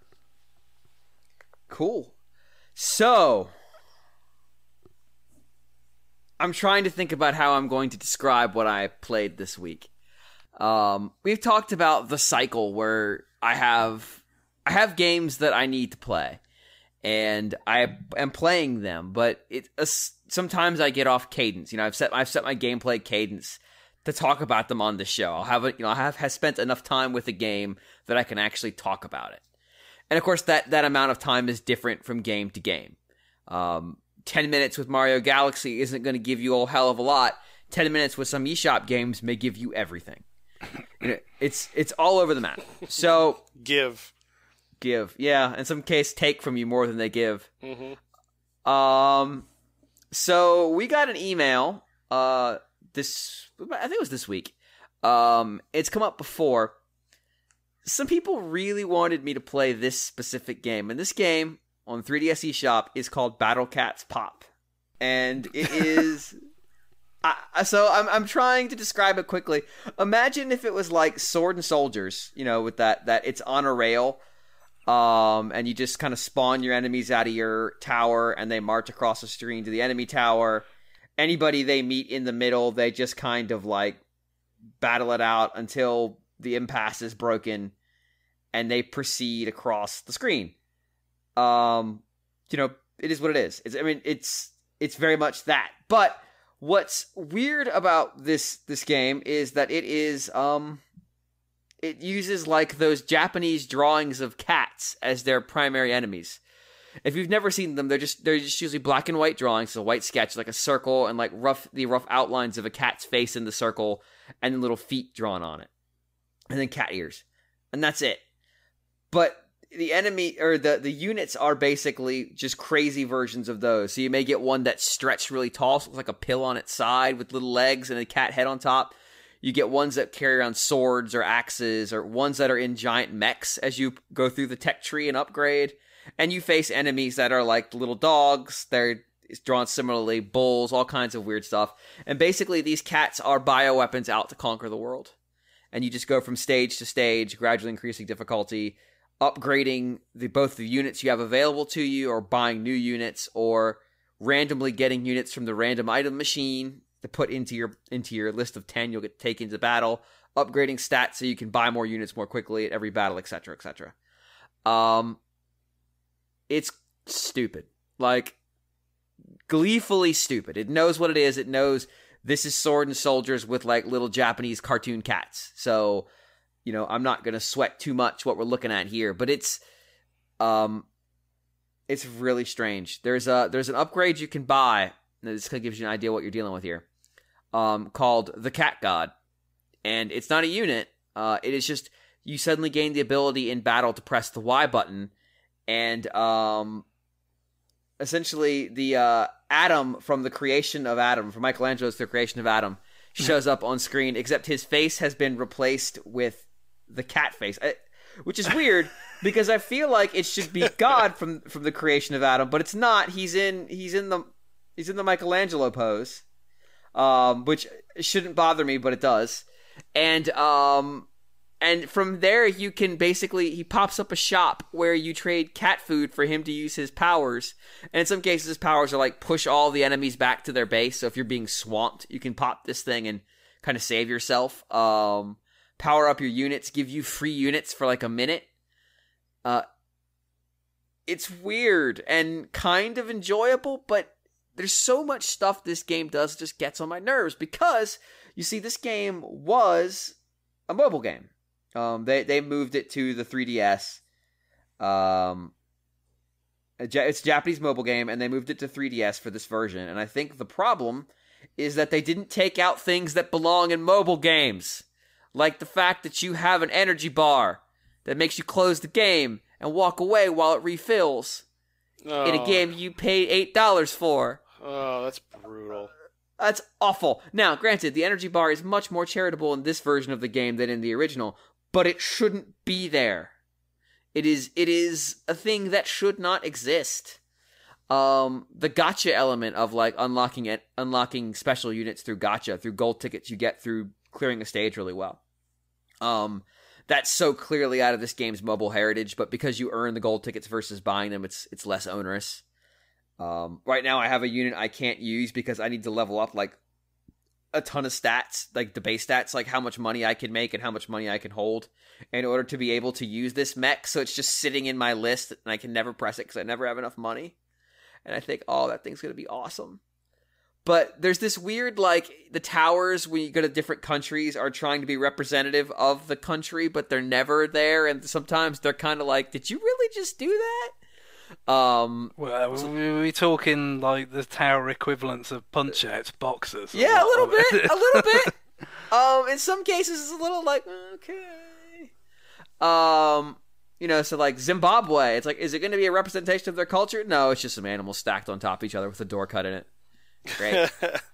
Cool. So, I'm trying to think about how I'm going to describe what I played this week. Um, we've talked about the cycle where I have I have games that I need to play, and I am playing them, but it uh, sometimes I get off cadence. You know, I've set I've set my gameplay cadence to talk about them on the show. I'll have, a, you know, I have has spent enough time with a game that I can actually talk about it. And of course, that, that amount of time is different from game to game. Um, ten minutes with Mario Galaxy isn't going to give you a hell of a lot. ten minutes with some eShop games may give you everything. It's it's all over the map. So give, give, yeah. In some case, take from you more than they give. Mm-hmm. Um, so we got an email. Uh. This, I think it was this week. Um, it's come up before. Some people really wanted me to play this specific game, and this game on three D S eShop is called Battle Cats Pop, and it is. I, so I'm I'm trying to describe it quickly. Imagine if it was like Sword and Soldiers, you know, with that that it's on a rail, um, and you just kind of spawn your enemies out of your tower, and they march across the screen to the enemy tower. Anybody they meet in the middle, they just kind of like battle it out until the impasse is broken, and they proceed across the screen. Um, you know, it is what it is. It's, I mean, it's it's very much that. But what's weird about this this game is that it is um, it uses like those Japanese drawings of cats as their primary enemies. If you've never seen them, they're just they're just usually black and white drawings, so a white sketch, like a circle, and like rough the rough outlines of a cat's face in the circle, and then little feet drawn on it, and then cat ears, and that's it. But the enemy or the the units are basically just crazy versions of those. So you may get one that's stretched really tall, so it's like a pill on its side with little legs and a cat head on top. You get ones that carry around swords or axes, or ones that are in giant mechs as you go through the tech tree and upgrade. And you face enemies that are like little dogs. They're drawn similarly, bulls, all kinds of weird stuff. And basically, these cats are bioweapons out to conquer the world. And you just go from stage to stage, gradually increasing difficulty, upgrading the both the units you have available to you, or buying new units, or randomly getting units from the random item machine to put into your into your list of ten you'll get taken to battle, upgrading stats so you can buy more units more quickly at every battle, et cetera, et cetera. Um... It's stupid. Like, gleefully stupid. It knows what it is. It knows this is Sword and Soldiers with, like, little Japanese cartoon cats. So, you know, I'm not going to sweat too much what we're looking at here. But it's, um, it's really strange. There's a there's an upgrade you can buy. This kind of gives you an idea what you're dealing with here. Um, called the Cat God. And it's not a unit. Uh, it is just you suddenly gain the ability in battle to press the Y button, and um, essentially the uh, Adam from the creation of Adam, from Michelangelo's The Creation of Adam, shows up on screen, except his face has been replaced with the cat face, I, which is weird because I feel like it should be God from from the creation of Adam, but it's not. He's in he's in the he's in the Michelangelo pose, um, which shouldn't bother me, but it does. And um, and from there you can basically he pops up a shop where you trade cat food for him to use his powers. And in some cases, his powers are like push all the enemies back to their base. So if you're being swamped, you can pop this thing and kind of save yourself. Um, power up your units, give you free units for like a minute. Uh, it's weird and kind of enjoyable, but there's so much stuff this game does that just gets on my nerves because, you see, this game was a mobile game. Um, they, they moved it to the three D S. Um, it's a Japanese mobile game, and they moved it to three D S for this version. And I think the problem is that they didn't take out things that belong in mobile games. Like the fact that you have an energy bar that makes you close the game and walk away while it refills. Oh. In a game you paid eight dollars for. Oh, that's brutal. That's awful. Now, granted, the energy bar is much more charitable in this version of the game than in the original, but it shouldn't be there. It is it is a thing that should not exist. Um, the gacha element of like unlocking it, unlocking special units through gacha, through gold tickets you get through clearing a stage really well. Um, that's so clearly out of this game's mobile heritage, but because you earn the gold tickets versus buying them, it's it's less onerous. Um, right now I have a unit I can't use because I need to level up like a ton of stats, like the base stats, like how much money I can make and how much money I can hold in order to be able to use this mech. So it's just sitting in my list and I can never press it because I never have enough money. And I think, oh, that thing's going to be awesome. But there's this weird, like, the towers when you go to different countries are trying to be representative of the country, but they're never there. And sometimes they're kind of like, did you really just do that? Um, well, so, were we talking like the tower equivalents of punch-outs, boxers? Yeah, a little bit, a little bit. Um, in some cases, it's a little like okay. Um, you know, so like Zimbabwe, it's like, is it going to be a representation of their culture? No, it's just some animals stacked on top of each other with a door cut in it. Great.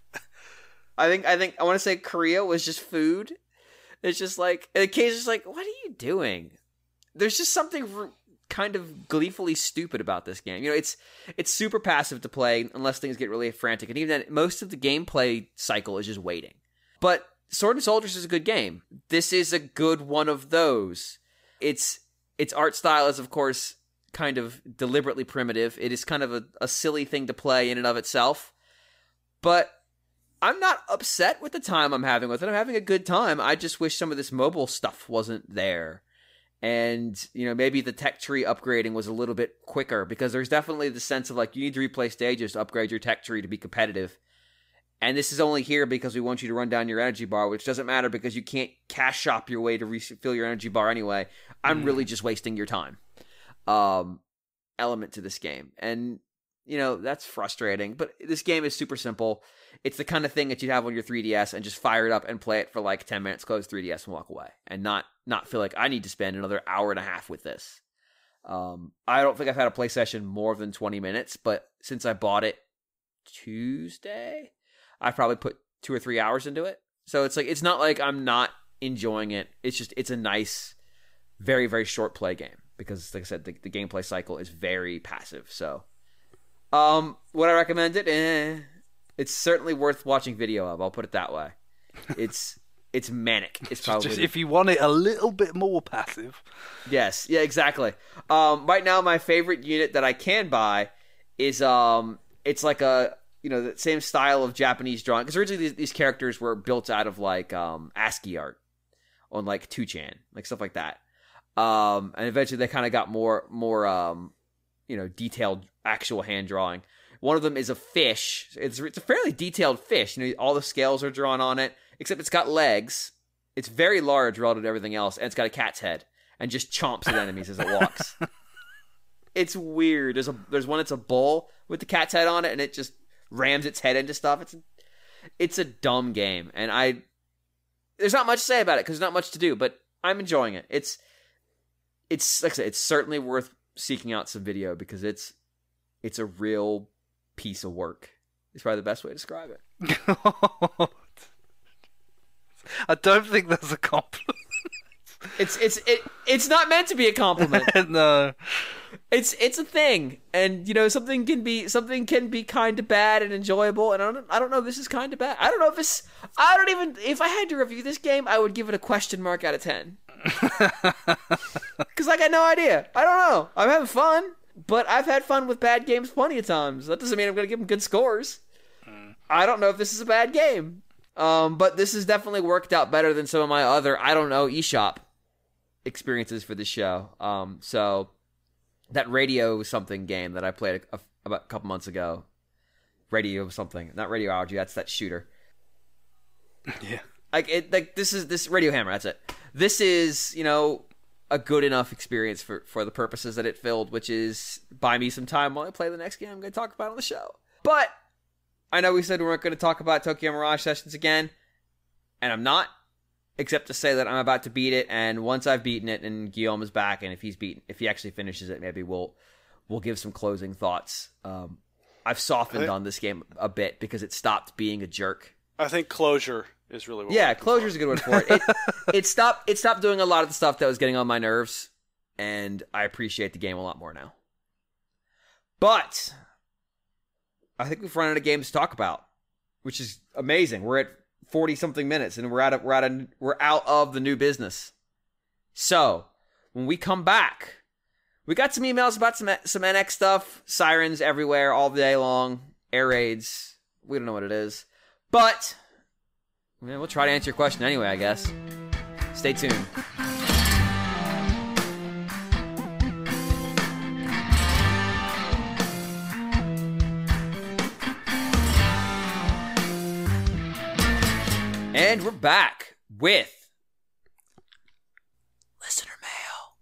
I think I think I want to say Korea was just food. It's just like, and occasionally it's like, what are you doing? There's just something r- kind of gleefully stupid about this game. You know, it's it's super passive to play unless things get really frantic, and even then, most of the gameplay cycle is just waiting. But Sword and Soldiers is a good game. This is a good one of those. Its its art style is, of course, kind of deliberately primitive. It is kind of a, a silly thing to play in and of itself. But I'm not upset with the time I'm having with it. I'm having a good time. I just wish some of this mobile stuff wasn't there. And, you know, maybe the tech tree upgrading was a little bit quicker, because there's definitely the sense of, like, you need to replay stages to upgrade your tech tree to be competitive. And this is only here because we want you to run down your energy bar, which doesn't matter because you can't cash shop your way to refill your energy bar anyway. I'm mm. really just wasting your time. Um, element to this game. And, you know, that's frustrating. But this game is super simple. It's the kind of thing that you'd have on your three D S and just fire it up and play it for like ten minutes, close three D S and walk away. And not not feel like I need to spend another hour and a half with this. Um, I don't think I've had a play session more than twenty minutes, but since I bought it Tuesday, I've probably put two or three hours into it. So it's like, it's not like I'm not enjoying it. It's just, it's a nice, very, very short play game. Because, like I said, the, the gameplay cycle is very passive. So, um, would I recommend it? Eh. It's certainly worth watching video of. I'll put it that way. It's it's manic. It's probably just if you want it a little bit more passive. Yes. Yeah. Exactly. Um, right now, my favorite unit that I can buy is um, it's like a you know the same style of Japanese drawing, because originally these, these characters were built out of like um ASCII art on like two chan, like stuff like that. Um, and eventually they kind of got more more um, you know detailed actual hand drawing. One of them is a fish. It's it's a fairly detailed fish. You know, all the scales are drawn on it, except it's got legs. It's very large relative to everything else, and it's got a cat's head and just chomps at enemies as it walks. It's weird. There's a there's one that's a bull with the cat's head on it, and it just rams its head into stuff. It's it's a dumb game, and I there's not much to say about it because there's not much to do, but I'm enjoying it. It's it's like I said, it's certainly worth seeking out some video because it's it's a real piece of work. It's probably the best way to describe it. I don't think that's a compliment. It's it's it it's not meant to be a compliment. No. It's it's a thing, and you know something can be something can be kind of bad and enjoyable, and I don't I don't know if this is kind of bad. I don't know if this. I don't even. If I had to review this game, I would give it a question mark out of ten. Because I got no idea. I don't know. I'm having fun, but I've had fun with bad games plenty of times. That doesn't mean I'm going to give them good scores. Mm. I don't know if this is a bad game, um, but this has definitely worked out better than some of my other I don't know eShop experiences for the show. Um, so. That Radio something game that I played a, a, about a couple months ago. Radio something. Not Radio Allergy, that's that shooter. Yeah. Like, it, like this is this Radio Hammer, that's it. This is, you know, a good enough experience for, for the purposes that it filled, which is buy me some time while I play the next game I'm going to talk about on the show. But I know we said we weren't going to talk about Tokyo Mirage Sessions again, and I'm not. Except to say that I'm about to beat it, and once I've beaten it, and Guillaume is back, and if he's beaten, if he actually finishes it, maybe we'll we'll give some closing thoughts. Um, I've softened think, on this game a bit because it stopped being a jerk. I think closure is really what yeah, closure is a good word for it. it. It stopped. It stopped doing a lot of the stuff that was getting on my nerves, and I appreciate the game a lot more now. But I think we've run out of games to talk about, which is amazing. We're at forty something minutes, and we're out of we're out of we're out of the new business. So when we come back, we got some emails about some some N X stuff, sirens everywhere all day long, air raids. We don't know what it is, but man, we'll try to answer your question anyway, I guess. Stay tuned. And we're back with listener mail.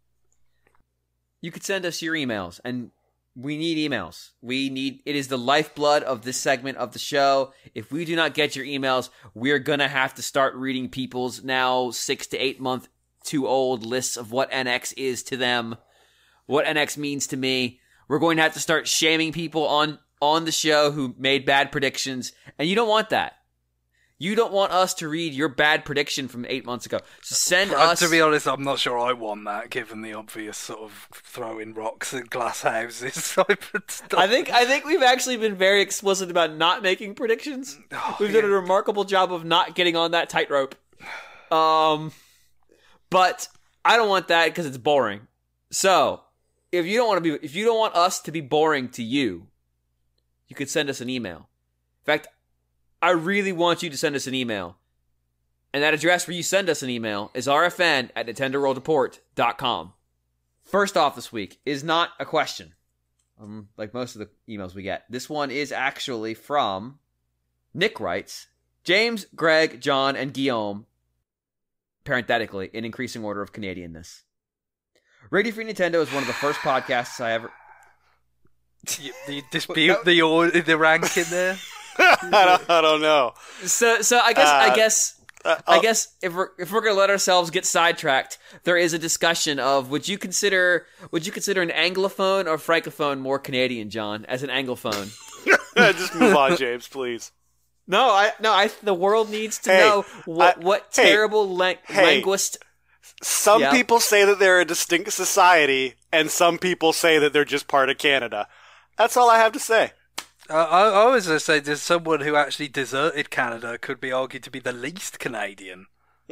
You could send us your emails, and we need emails. We need it is the lifeblood of this segment of the show. If we do not get your emails, we're gonna have to start reading people's now six to eight month too old lists of what N X is to them, what N X means to me. We're going to have to start shaming people on on the show who made bad predictions, and you don't want that. You don't want us to read your bad prediction from eight months ago. So send us... To be honest, I'm not sure I want that, given the obvious sort of throwing rocks at glass houses type of stuff. I think I think we've actually been very explicit about not making predictions. Oh, we've yeah. done a remarkable job of not getting on that tightrope. Um, but I don't want that because it's boring. So if you don't want to be, if you don't want us to be boring to you, you could send us an email. In fact, I really want you to send us an email. And that address where you send us an email is r f n at nintendo world report dot com. First off this week is not a question, um, like most of the emails we get. This one is actually from Nick writes, James, Greg, John, and Guillaume, parenthetically, in increasing order of Canadianness. Radio Free Nintendo is one of the first podcasts I ever... You, you dispute the, order, the ranking there? I, don't, I don't know. So, so I guess, uh, I guess, uh, I guess, if we're if we're gonna let ourselves get sidetracked, there is a discussion of would you consider would you consider an anglophone or francophone more Canadian, John, as an anglophone? Just move on, James, please. No, I no, I the world needs to hey, know what I, what hey, terrible lang- hey, linguist. Some yeah. people say that they're a distinct society, and some people say that they're just part of Canada. That's all I have to say. Uh, I, I was going to say there's someone who actually deserted Canada could be argued to be the least Canadian.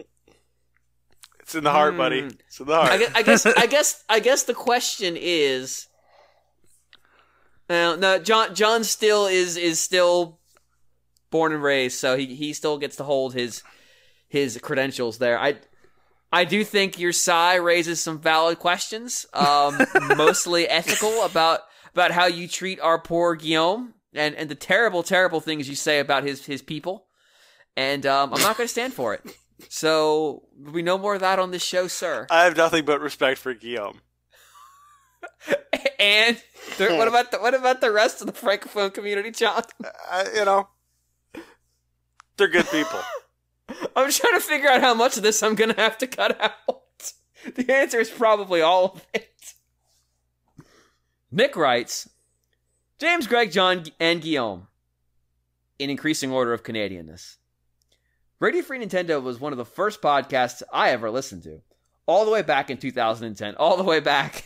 It's in the heart, mm. buddy. It's in the heart. I guess, I guess. I guess. I guess the question is, well, no, John. John still is is still born and raised, so he he still gets to hold his his credentials there. I I do think your sigh raises some valid questions, um, mostly ethical about about how you treat our poor Guillaume. And and the terrible, terrible things you say about his, his people. And um, I'm not going to stand for it. So, there'll be no more of that on this show, sir. I have nothing but respect for Guillaume. And there, what about the, what about the rest of the Francophone community, John? Uh, you know, they're good people. I'm trying to figure out how much of this I'm going to have to cut out. The answer is probably all of it. Nick writes, James, Greg, John, and Guillaume, in increasing order of Canadianness. Radio Free Nintendo was one of the first podcasts I ever listened to. All the way back in two thousand ten. All the way back.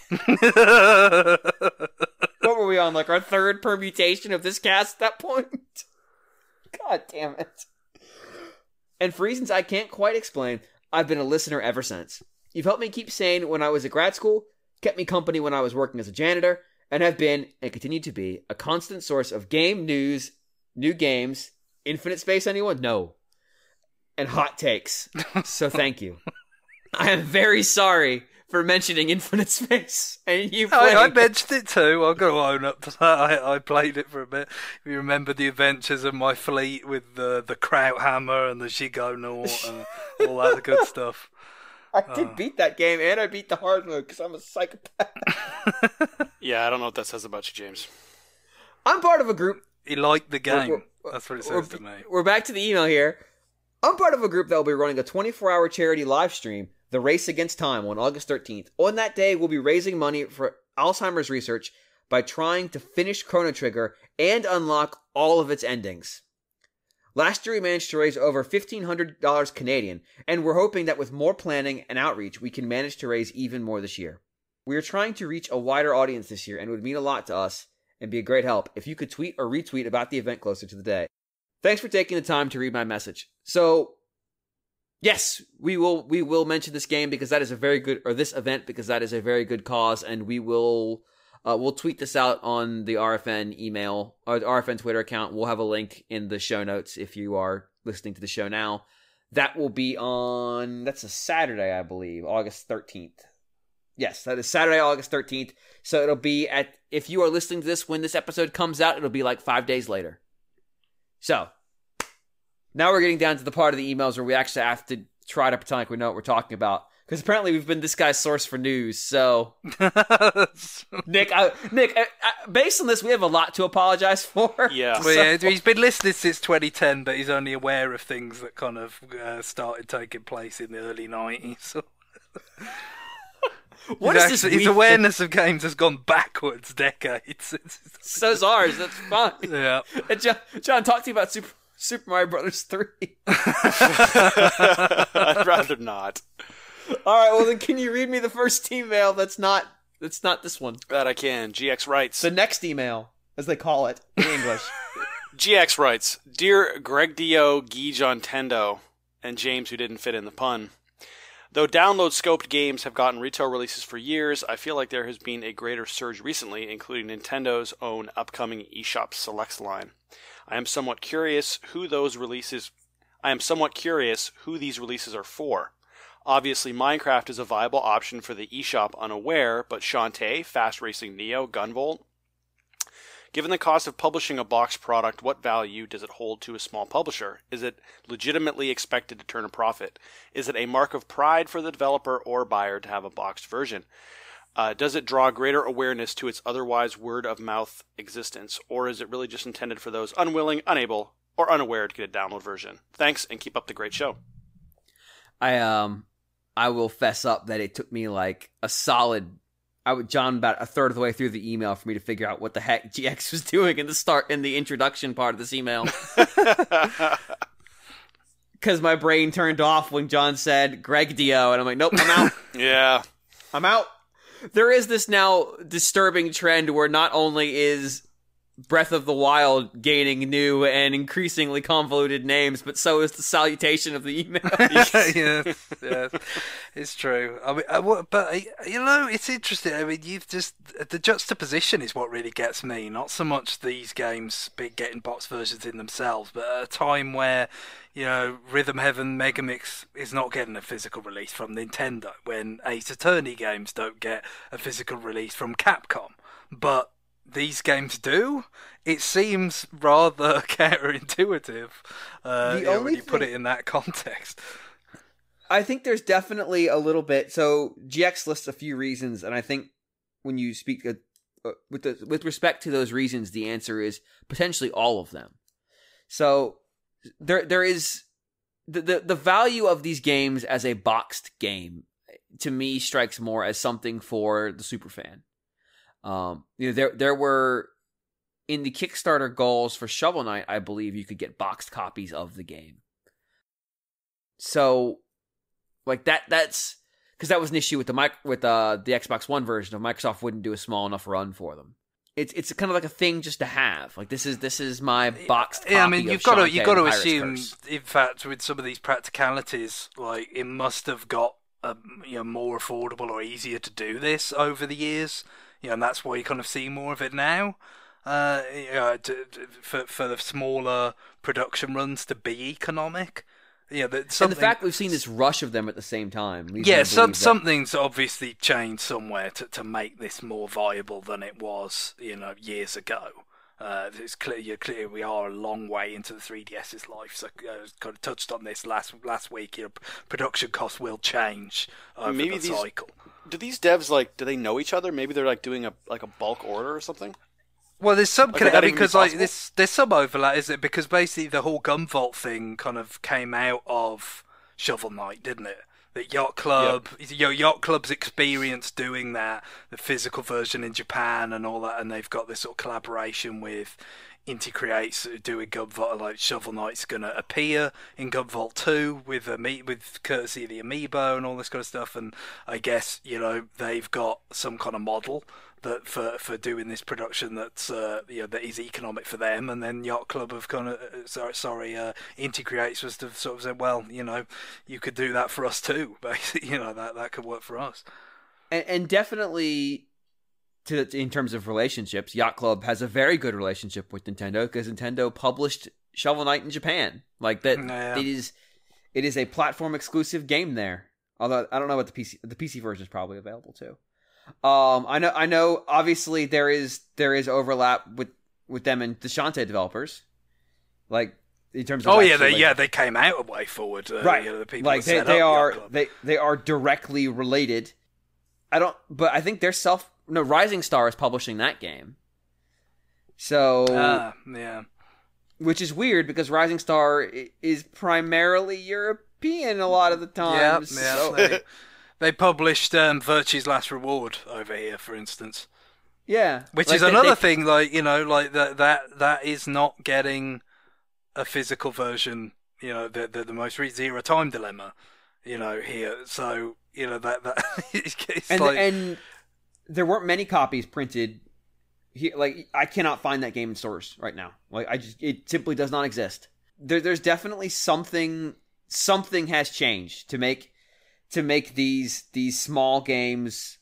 What were we on? Like our third permutation of this cast at that point? God damn it. And for reasons I can't quite explain, I've been a listener ever since. You've helped me keep sane when I was at grad school, kept me company when I was working as a janitor, and have been, and continue to be, a constant source of game news, new games, Infinite Space, anyone? No. And hot takes. So thank you. I am very sorry for mentioning Infinite Space. And you I, I mentioned it too. I've got to own up to that. I, I played it for a bit. If you remember the adventures of my fleet with the, the Krauthammer and the Gigonaut and all that good stuff. I did uh, beat that game, and I beat the hard mode because I'm a psychopath. Yeah, I don't know what that says about you, James. I'm part of a group. He liked the game. We're, we're, That's what it says to me. We're back to the email here. I'm part of a group that will be running a twenty-four hour charity live stream, The Race Against Time, on August thirteenth. On that day, we'll be raising money for Alzheimer's research by trying to finish Chrono Trigger and unlock all of its endings. Last year, we managed to raise over fifteen hundred dollars Canadian, and we're hoping that with more planning and outreach, we can manage to raise even more this year. We are trying to reach a wider audience this year, and it would mean a lot to us and be a great help if you could tweet or retweet about the event closer to the day. Thanks for taking the time to read my message. So, yes, we will we will mention this game because that is a very good, or this event because that is a very good cause, and we will uh, we'll tweet this out on the R F N email or the R F N Twitter account. We'll have a link in the show notes if you are listening to the show now. That will be on, that's a Saturday, I believe, August thirteenth. Yes, that is Saturday, August thirteenth. So it'll be at, if you are listening to this when this episode comes out, it'll be like five days later. So, now we're getting down to the part of the emails where we actually have to try to pretend like we know what we're talking about. Because apparently we've been this guy's source for news, so... Nick, I, Nick, I, I, based on this, we have a lot to apologize for. Yeah. Well, yeah, he's been listening since twenty ten, but he's only aware of things that kind of uh, started taking place in the early nineties. So. What his is this? Actually, his awareness of games has gone backwards decades. So's ours, that's fine. Yeah. And John, John, talk to you about Super, Super Mario Brothers three. I'd rather not. All right, well then, can you read me the first email that's not that's not this one? That I can. G X writes. The next email, as they call it in English. G X writes, Dear Greg Dio, Guy John Tendo, and James, who didn't fit in the pun. Though download-scoped games have gotten retail releases for years, I feel like there has been a greater surge recently, including Nintendo's own upcoming eShop Selects line. I am somewhat curious who those releases. I am somewhat curious who these releases are for. Obviously, Minecraft is a viable option for the eShop unaware, but Shantae, Fast Racing Neo, Gunvolt. Given the cost of publishing a boxed product, what value does it hold to a small publisher? Is it legitimately expected to turn a profit? Is it a mark of pride for the developer or buyer to have a boxed version? Uh, does it draw greater awareness to its otherwise word-of-mouth existence, or is it really just intended for those unwilling, unable, or unaware to get a download version? Thanks, and keep up the great show. I um, I will fess up that it took me like a solid, I would John about a third of the way through the email for me to figure out what the heck G X was doing in the start in the introduction part of this email. Because my brain turned off when John said Greg Dio, and I'm like, nope, I'm out. Yeah, I'm out. There is this now disturbing trend where not only is Breath of the Wild gaining new and increasingly convoluted names, but so is the salutation of the email. yes, yes, it's true. I mean, I, but you know, it's interesting. I mean, you've just the juxtaposition is what really gets me. Not so much these games getting box versions in themselves, but at a time where, you know, Rhythm Heaven Megamix is not getting a physical release from Nintendo, when Ace Attorney games don't get a physical release from Capcom, but these games do. It seems rather counterintuitive uh, you know, when you thing, put it in that context. I think there's definitely a little bit. So G X lists a few reasons, and I think when you speak uh, with the, with respect to those reasons, the answer is potentially all of them. So there there is the, the the value of these games as a boxed game to me strikes more as something for the superfan. Um, you know, there there were in the Kickstarter goals for Shovel Knight, I believe you could get boxed copies of the game. So, like that that's because that was an issue with the mic with uh, the Xbox One version of Microsoft wouldn't do a small enough run for them. It's it's kind of like a thing just to have. Like this is this is my boxed copy. Yeah, I mean, you've of got to Shantae you've got and to Pirate's assume, Curse. in fact, with some of these practicalities, like it must have got um, you know more affordable or easier to do this over the years. You know, and that's why you kind of see more of it now. Uh, you know, to, to, for for the smaller production runs to be economic. Yeah, And the fact that we've seen this rush of them at the same time. leads me Yeah, to some, believe that- something's obviously changed somewhere to, to make this more viable than it was, you know, years ago. Uh, it's clear, you're clear we are a long way into the three D S's life. So I uh, kind of touched on this last last week. You know, production costs will change over Maybe the these, cycle. Do these devs like? Do they know each other? Maybe they're like doing a like a bulk order or something. Well, there's some Like, would that even be because like possible? this, there's some overlap, is it? Because basically the whole Gunvolt thing kind of came out of Shovel Knight, didn't it? The Yacht Club, you know, Yacht Club's experience doing that, the physical version in Japan and all that, and they've got this sort of collaboration with Inti Creates doing Gunvolt. Like Shovel Knight's going to appear in Gunvolt two with a with courtesy of the amiibo and all this kind of stuff. And I guess you know they've got some kind of model that for for doing this production that's uh, you know that is economic for them. And then Yacht Club have kind of uh, sorry sorry uh, Inti Creates was to sort of say, well, you know, you could do that for us too. Basically, you know that that could work for us. and, and definitely to in terms of relationships, Yacht Club has a very good relationship with Nintendo because Nintendo published Shovel Knight in Japan. Like that, Yeah. it is it is a platform exclusive game there. Although I don't know what the P C the P C version is probably available too. Um, I know I know. Obviously, there is there is overlap with, with them and the Shantae developers, like in terms of Oh yeah, actually, they like, yeah they came out a way forward. Uh, right. You know, the people like that they, set they up Yacht are Club. they they are directly related. I don't, but I think they're self. No, Rising Star is publishing that game. So, Ah, yeah. which is weird because Rising Star i- is primarily European a lot of the time. Yeah, yeah. so- They, they published um, Virtue's Last Reward over here, for instance, yeah. which Like, is they- another they- thing. Like you know, like that that that is not getting a physical version. You know, the the, the most recent Zero Time Dilemma. You know, here. So you know that that it's, it's and like and there weren't many copies printed. Here, like I cannot find that game in stores right now. Like I just, it simply does not exist. There, there's definitely something. Something has changed to make to make these these small games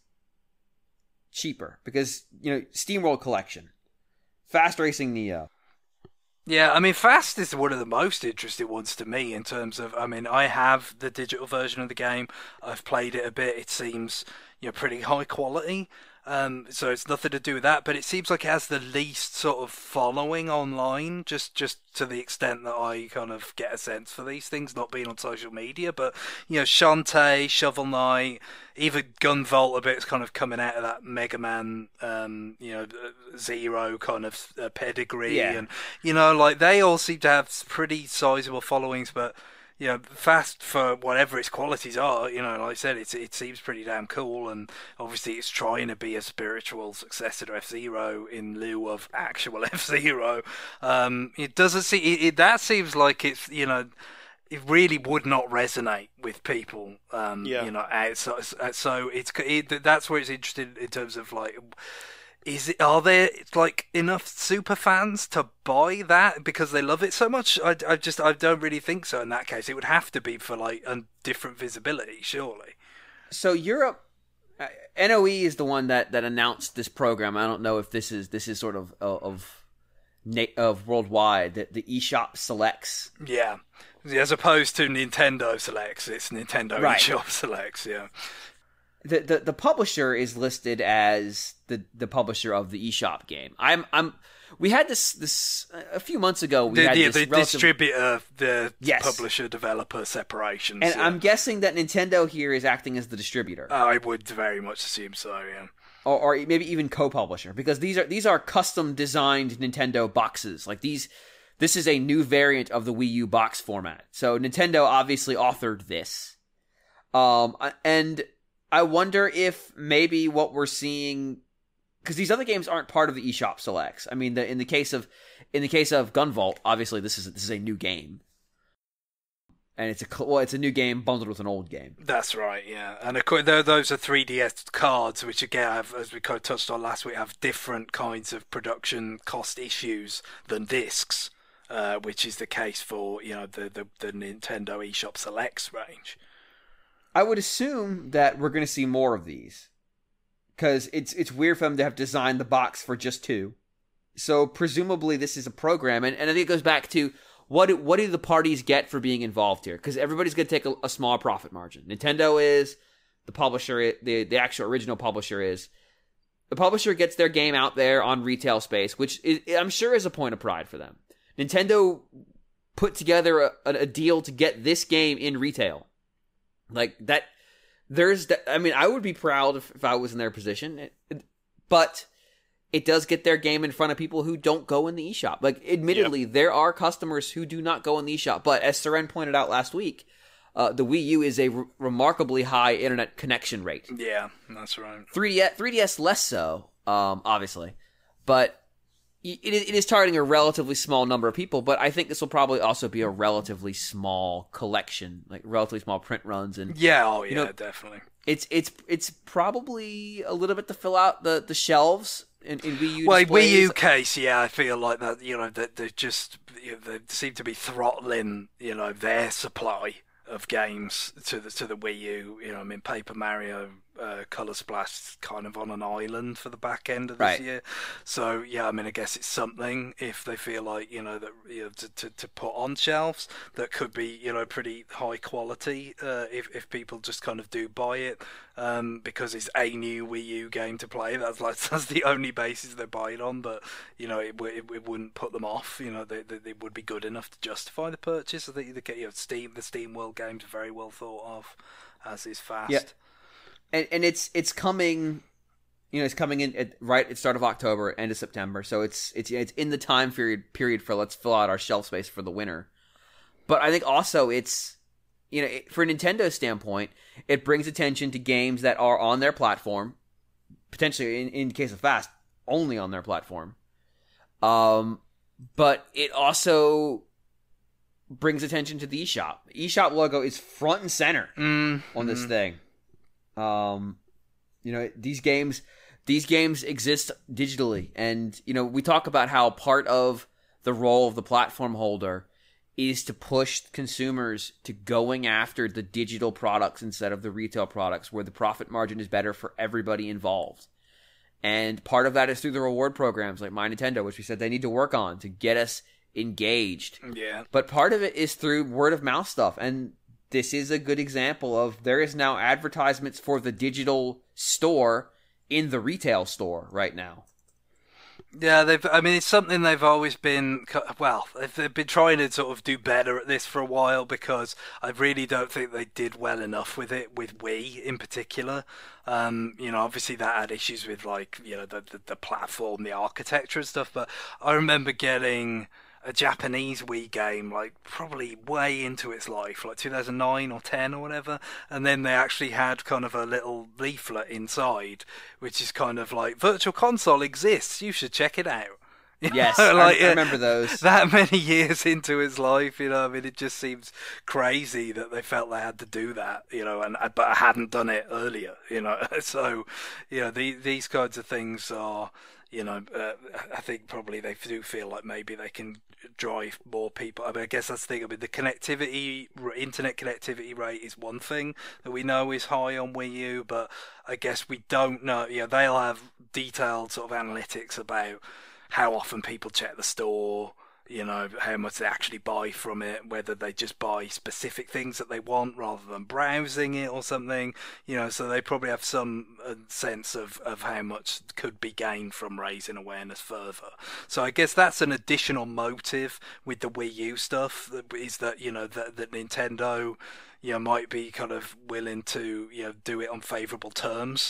cheaper because you know SteamWorld Collection, Fast Racing Neo. Yeah, I mean, Fast is one of the most interesting ones to me in terms of, I mean, I have the digital version of the game. I've played it a bit. It seems, you know, pretty high quality. Um, so it's nothing to do with that, but it seems like it has the least sort of following online, just, just to the extent that I kind of get a sense for these things, not being on social media. But, you know, Shantae, Shovel Knight, even Gunvolt a bit is kind of coming out of that Mega Man, um, you know, Zero kind of uh, pedigree. Yeah. And, you know, like they all seem to have pretty sizable followings, but you know, Fast for whatever its qualities are, you know, like I said, it's, it seems pretty damn cool, and obviously it's trying to be a spiritual successor to F-Zero in lieu of actual F-Zero. Um, it doesn't see it, it, that seems like it's, you know, it really would not resonate with people. Um, Yeah. You know, uh, so, so it's it, that's where it's interesting in terms of like. Is it? Are there like enough super fans to buy that because they love it so much? I, I just I don't really think so. In that case, it would have to be for like a different visibility, surely. So Europe, uh, N O E is the one that, that announced this program. I don't know if this is this is sort of uh, of na- of worldwide that the eShop selects. Yeah, as opposed to Nintendo selects, it's Nintendo Right. eShop selects. Yeah. The, the the publisher is listed as the, the publisher of the eShop game. I'm I'm we had this this a few months ago. We The, had the, this the relative- distributor, the Yes. publisher developer separations. and yeah. I'm guessing that Nintendo here is acting as the distributor, I would very much assume so. Yeah. or, or maybe even co-publisher, because these are these are custom designed Nintendo boxes. Like these this is a new variant of the Wii U box format. So Nintendo obviously authored this. Um, and I wonder if maybe what we're seeing, because these other games aren't part of the eShop selects. I mean, the, in the case of in the case of Gunvolt, obviously this is this is a new game, and it's a well, it's a new game bundled with an old game. That's right, yeah. And of course, those are three D S cards, which again, have, as we kind of touched on last week, have different kinds of production cost issues than discs, uh, which is the case for you know the the, the Nintendo eShop Selects range. I would assume that we're going to see more of these, because it's it's weird for them to have designed the box for just two. So presumably this is a program, and, and I think it goes back to what do, what do the parties get for being involved here? Because everybody's going to take a, a small profit margin. Nintendo is, the publisher, the the actual original publisher is. The publisher gets their game out there on retail space, which is, I'm sure is a point of pride for them. Nintendo put together a, a deal to get this game in retail. Like that, there's, I mean, I would be proud if, if I was in their position, but it does get their game in front of people who don't go in the eShop. Like, admittedly, yep. there are customers who do not go in the eShop, but as Seren pointed out last week, uh, the Wii U is a re- remarkably high internet connection rate. Yeah, that's right. three D S, three D S less so, um, obviously, but it, it is targeting a relatively small number of people, but I think this will probably also be a relatively small collection, like relatively small print runs. And yeah, oh yeah, you know, definitely. It's it's it's probably a little bit to fill out the, the shelves in, in Wii U well, displays. Wii U case, yeah, I feel like that, you know, that they just, you know, they seem to be throttling, you know, their supply of games to the to the Wii U. You know, I mean, Paper Mario uh, Color Splash is kind of on an island for the back end of this right. year. So yeah, I mean, I guess it's something if they feel like, you know, that, you know, to, to, to put on shelves that could be, you know, pretty high quality uh, if if people just kind of do buy it um, because it's a new Wii U game to play. That's like that's the only basis they buy it on. But you know, it it, it wouldn't put them off. You know, they, they they would be good enough to justify the purchase. I think the you know, Steam the Steam World games are very well thought of, as is Fast. Yeah. And and it's it's coming, you know, it's coming in at right at the start of October, end of September. So it's it's it's in the time period period for let's fill out our shelf space for the winter. But I think also it's, you know, it, for Nintendo's standpoint, it brings attention to games that are on their platform, potentially in in the case of Fast, only on their platform. Um, but it also brings attention to the eShop. The eShop logo is front and center mm, on this mm. thing. Um, you know, these games, these games exist digitally, and you know, we talk about how part of the role of the platform holder is to push consumers to going after the digital products instead of the retail products, where the profit margin is better for everybody involved. And part of that is through the reward programs like My Nintendo, which we said they need to work on to get us engaged. Yeah. But part of it is through word of mouth stuff, and this is a good example of there is now advertisements for the digital store in the retail store right now. Yeah, they've. I mean, it's something they've always been. Well, they've been trying to sort of do better at this for a while, because I really don't think they did well enough with it, with Wii in particular. Um, you know, obviously that had issues with, like, you know, the, the the platform, the architecture and stuff. But I remember getting a Japanese Wii game, like, probably way into its life, like two thousand nine or ten or whatever, and then they actually had kind of a little leaflet inside, which is kind of like, Virtual Console exists, you should check it out. You yes, know, like, I, I remember those. That many years into its life, you know, I mean, it just seems crazy that they felt they had to do that, you know, and but I hadn't done it earlier, you know. So, you know, the, these kinds of things are, you know, uh, I think probably they do feel like maybe they can drive more people. I mean, I guess that's the thing. I mean, the connectivity, internet connectivity rate is one thing that we know is high on Wii U, but I guess we don't know. You know, they'll have detailed sort of analytics about how often people check the store, you know, how much they actually buy from it, whether they just buy specific things that they want rather than browsing it or something, you know, so they probably have some uh, sense of, of how much could be gained from raising awareness further. So I guess that's an additional motive with the Wii U stuff, is that, you know, that, that Nintendo, you know, might be kind of willing to, you know, do it on favourable terms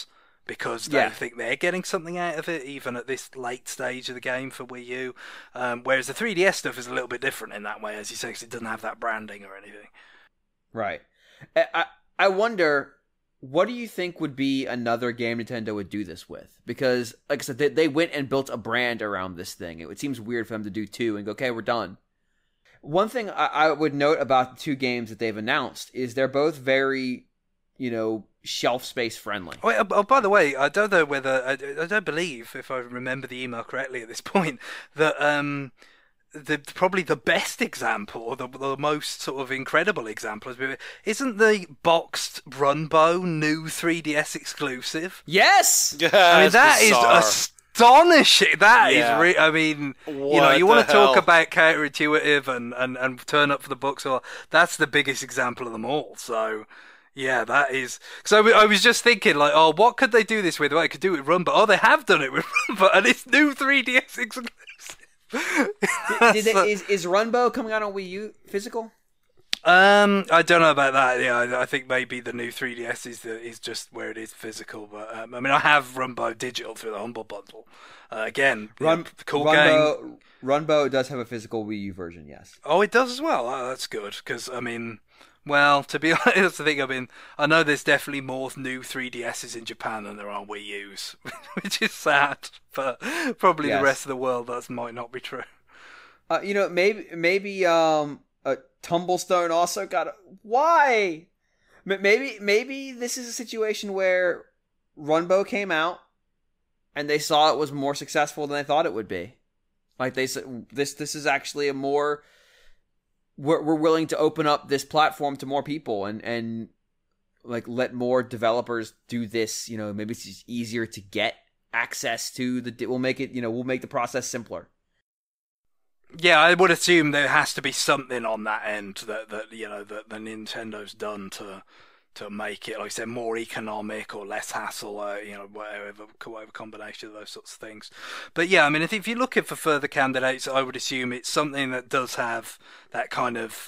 because they Yeah. think they're getting something out of it, even at this late stage of the game for Wii U. Um, whereas the three D S stuff is a little bit different in that way, as you say, because it doesn't have that branding or anything. Right. I, I I wonder, what do you think would be another game Nintendo would do this with? Because, like I said, they, they went and built a brand around this thing. It, it seems weird for them to do two and go, okay, we're done. One thing I, I would note about the two games that they've announced is they're both very, you know, shelf space friendly. Oh, oh, oh, by the way, I don't know whether I, I don't believe, if I remember the email correctly at this point, that um, the probably the best example or the, the most sort of incredible example is, isn't the boxed Runbow new three D S exclusive? Yes. Yeah, I mean, that bizarre. is astonishing. That Yeah. is, re- I mean, you know, What you want the to talk hell? about counterintuitive and, and, and turn up for the books. Or that's the biggest example of them all. So, yeah, that is. So I w- I was just thinking, like, oh, what could they do this with? Well, they could do it with Rumba. Oh, they have done it with Rumba, and it's new three D S exclusive. Did they, is, is Runbow coming out on Wii U physical? Um, I don't know about that. Yeah, I, I think maybe the new three D S is the, is just where it is physical. But um, I mean, I have Rumbow digital through the Humble Bundle. Uh, again, Run, yeah, cool Runbow, game. Runbow does have a physical Wii U version, yes. Oh, it does as well. Oh, that's good because I mean, well, to be honest, that's the thing. I mean, I know there's definitely more new three D S's in Japan than there are Wii U's, which is sad. But probably Yes. the rest of the world that might not be true. Uh, you know, maybe maybe um, uh, Tumblestone also got a... Why? M- Maybe maybe this is a situation where Runbow came out and they saw it was more successful than they thought it would be. Like they said, this this is actually a more... We're, we're willing to open up this platform to more people and, and like let more developers do this. You know, maybe it's just easier to get access to the... We'll make it, you know, we'll make the process simpler. Yeah, I would assume there has to be something on that end that, that you know that the Nintendo's done to to make it, like I said, more economic or less hassle, uh, you know, whatever, whatever combination of those sorts of things. But yeah, I mean, if, if you're looking for further candidates, I would assume it's something that does have that kind of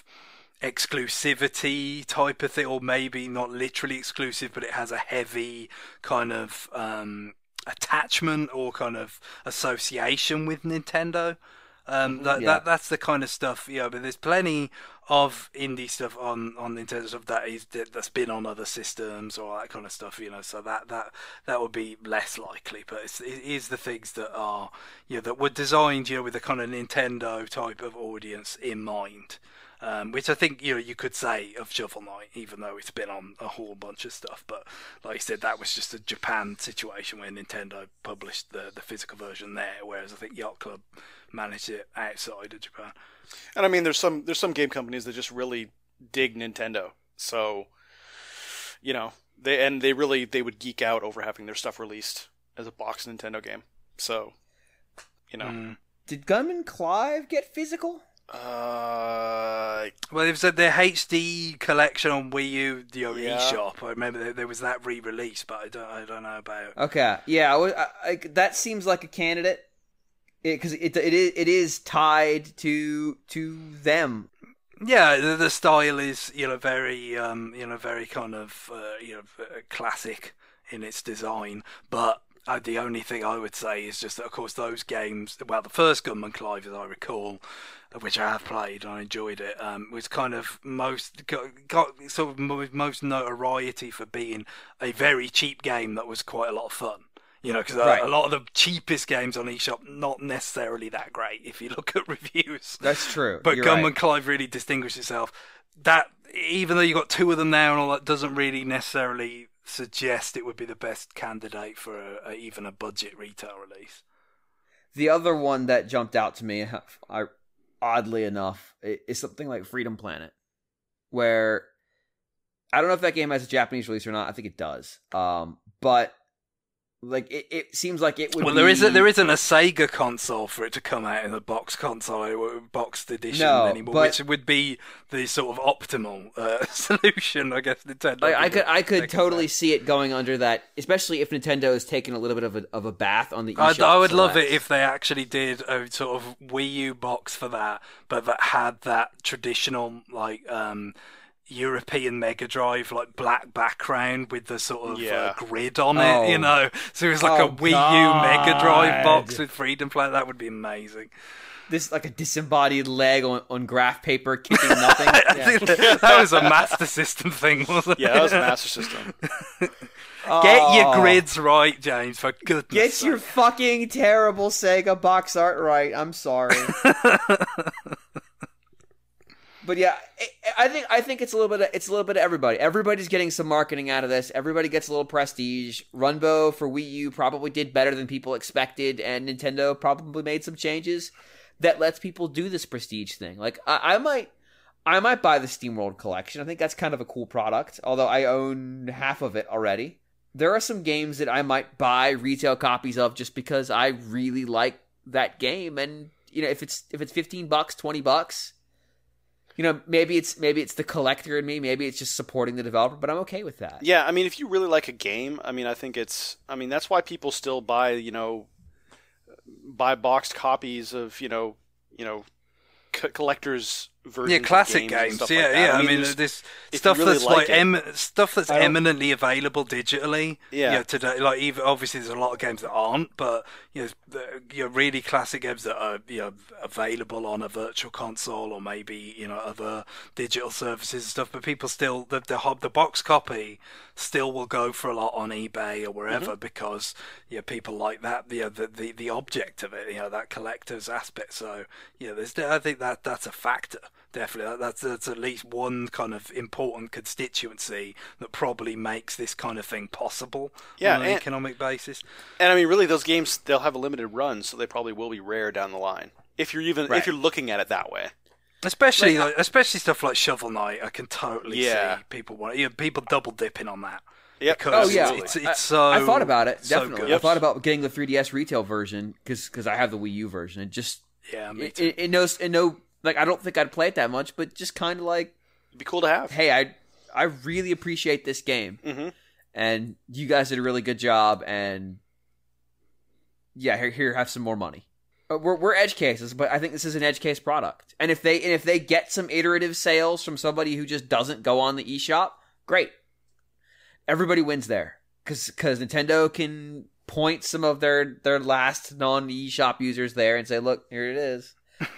exclusivity type of thing, or maybe not literally exclusive, but it has a heavy kind of um, attachment or kind of association with Nintendo. Um, that, Yeah. that that's the kind of stuff, you know. But there's plenty of indie stuff on on Nintendo stuff that is that's been on other systems or that kind of stuff, you know. So that that that would be less likely. But it's, it is the things that are, you know, that were designed, you know, with a kind of Nintendo type of audience in mind. Um, which I think, you know, you could say of Shovel Knight, even though it's been on a whole bunch of stuff. But like I said, that was just a Japan situation where Nintendo published the, the physical version there, whereas I think Yacht Club managed it outside of Japan. And I mean, there's some there's some game companies that just really dig Nintendo. So, you know, they and they really they would geek out over having their stuff released as a box Nintendo game. So, you know, Mm. Did Gunman Clive get physical? uh, Well, they've said their H D collection on Wii U, the you know, Yeah. eShop. I remember there, there was that re-release, but I don't I don't know about. Okay, yeah, I, was- I, I, that seems like a candidate because it, it it is it is tied to to them. Yeah, the, the style is, you know, very um you know very kind of uh, you know uh, classic in its design, but uh, the only thing I would say is just that, of course, those games. Well, the first Gunman Clive, as I recall, which I have played and I enjoyed it, um, was kind of most got, got sort of mo- most notoriety for being a very cheap game that was quite a lot of fun. You know, because Right. a, a lot of the cheapest games on eShop not necessarily that great if you look at reviews. That's true. But You're Gunman right. Clive really distinguished itself. That even though you got two of them now and all that, doesn't really necessarily suggest it would be the best candidate for a, a, even a budget retail release. The other one that jumped out to me, I, oddly enough, i- is something like Freedom Planet, where I don't know if that game has a Japanese release or not. I think it does. Um, but like it, it seems like it would. Well, be... there isn't there isn't a Sega console for it to come out in the box console or boxed edition No, anymore, but- which would be the sort of optimal uh, solution, I guess. Nintendo. Like, I would could, I could take totally it see it going under that, especially if Nintendo has taken a little bit of a of a bath on the. back. eShop I, I would love it selects. if they actually did a sort of Wii U box for that, but that had that traditional like um, European Mega Drive, like black background with the sort of Yeah. uh, grid on Oh. it, you know. So it was like Oh, a Wii God. U Mega Drive box with Freedom Play. That would be amazing. This like a disembodied leg on, on graph paper kicking nothing. I Yeah. think that, that was a Master System thing, wasn't Yeah, it? that was a Master System. Get your Oh. grids right, James, for goodness Get sake. your fucking terrible Sega box art right. I'm sorry. But yeah, I I think I think it's a little bit of, it's a little bit of everybody. Everybody's getting some marketing out of this. Everybody gets a little prestige. Runbow for Wii U probably did better than people expected, and Nintendo probably made some changes that lets people do this prestige thing. Like I, I might I might buy the SteamWorld collection. I think that's kind of a cool product, although I own half of it already. There are some games that I might buy retail copies of just because I really like that game, and you know, if it's if it's fifteen bucks, twenty bucks, you know, maybe it's maybe it's the collector in me, maybe it's just supporting the developer, but I'm okay with that. Yeah, I mean, if you really like a game, I mean, I think it's, I mean, that's why people still buy, you know, buy boxed copies of, you know, you know, co- collectors versions Yeah, classic of games, and games. stuff yeah, like that. yeah. I mean, there's- this if stuff you really that's like like it- em- stuff that's I don't- eminently available digitally. Yeah. You know, today, like even obviously there's a lot of games that aren't, but you know, the, you know, really classic games that are you know available on a virtual console or maybe you know other digital services and stuff. But people still the the, hob- the box copy still will go for a lot on eBay or wherever Mm-hmm. because you know people like that. You know, the, the the object of it. You know, that collector's aspect. So you know, there's I think that that's a factor. Definitely, that, that's that's at least one kind of important constituency that probably makes this kind of thing possible Yeah, on an and- economic basis. And I mean, really, those games, they'll have a limited run, so they probably will be rare down the line. If you're even, Right. if you're looking at it that way. Especially, Like, like, especially stuff like Shovel Knight, I can totally Yeah. see people want, you know, people double dipping on that. Yep. Because Oh yeah, it's, it's, I- it's so. I thought about it so definitely. good. I thought about getting the three D S retail version because I have the Wii U version. It just Yeah, me it, too. it, it knows it no like I don't think I'd play it that much, but just kind of like, It'd be cool to have. hey, I I really appreciate this game, Mm-hmm. and you guys did a really good job, and yeah, here here have some more money. Uh, We're we're edge cases, but I think this is an edge case product, and if they and if they get some iterative sales from somebody who just doesn't go on the eShop, great. Everybody wins there because because Nintendo can point some of their their last non eShop users there and say, look, here it is.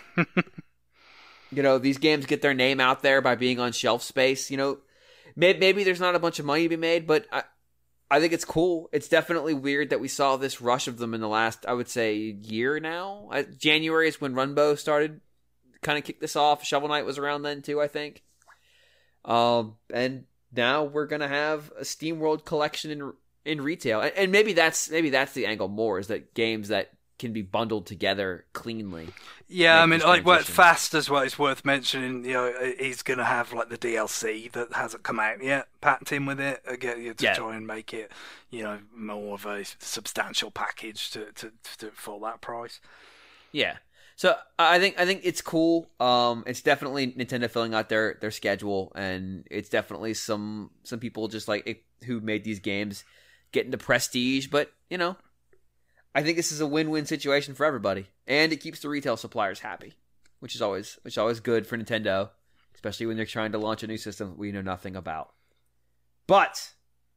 You know, these games get their name out there by being on shelf space. You know, maybe, maybe there's not a bunch of money to be made, but I, I think it's cool. It's definitely weird that we saw this rush of them in the last, I would say, year now. I, January is when Runbow started, kind of kicked this off. Shovel Knight was around then too, I think. Um, and now we're gonna have a SteamWorld collection in in retail, and, and maybe that's maybe that's the angle more is that games that can be bundled together cleanly. Yeah, make I mean, this like, well, transition. Fast as well. It's worth mentioning. You know, he's going to have like the D L C that hasn't come out yet, packed in with it again you know, to Yeah. try and make it, you know, more of a substantial package to, to, to for that price. Yeah. So I think I think it's cool. Um, it's definitely Nintendo filling out their, their schedule, and it's definitely some some people just like it, who made these games getting the prestige. But you know, I think this is a win-win situation for everybody, and it keeps the retail suppliers happy, which is always which is always good for Nintendo, especially when they're trying to launch a new system we know nothing about. But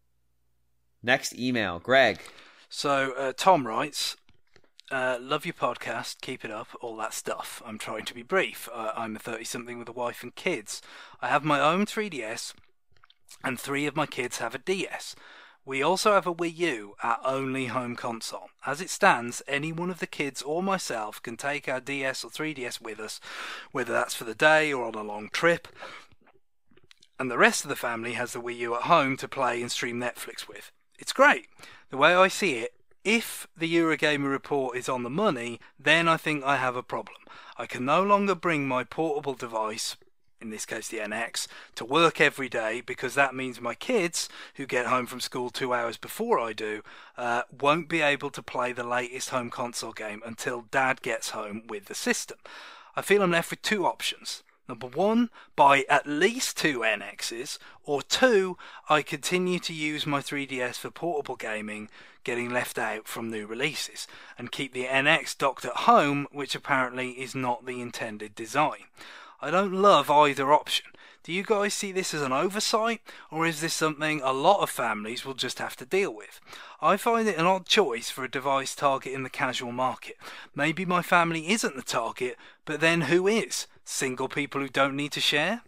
next email, Greg. So uh, Tom writes, uh, "Love your podcast. Keep it up. All that stuff. I'm trying to be brief. Uh, I'm a thirty-something with a wife and kids. I have my own three D S, and three of my kids have a D S. We also have a Wii U, our only home console. As it stands, any one of the kids or myself can take our D S or three D S with us, whether that's for the day or on a long trip. And the rest of the family has the Wii U at home to play and stream Netflix with. It's great. The way I see it, if the Eurogamer report is on the money, then I think I have a problem. I can no longer bring my portable device, in this case the N X, to work every day because that means my kids, who get home from school two hours before I do, uh, won't be able to play the latest home console game until Dad gets home with the system. I feel I'm left with two options. Number one, buy at least two N Xs, or two, I continue to use my three D S for portable gaming, getting left out from new releases, and keep the N X docked at home, which apparently is not the intended design. I don't love either option. Do you guys see this as an oversight, or is this something a lot of families will just have to deal with? I find it an odd choice for a device targeting the casual market. Maybe my family isn't the target, but then who is? Single people who don't need to share?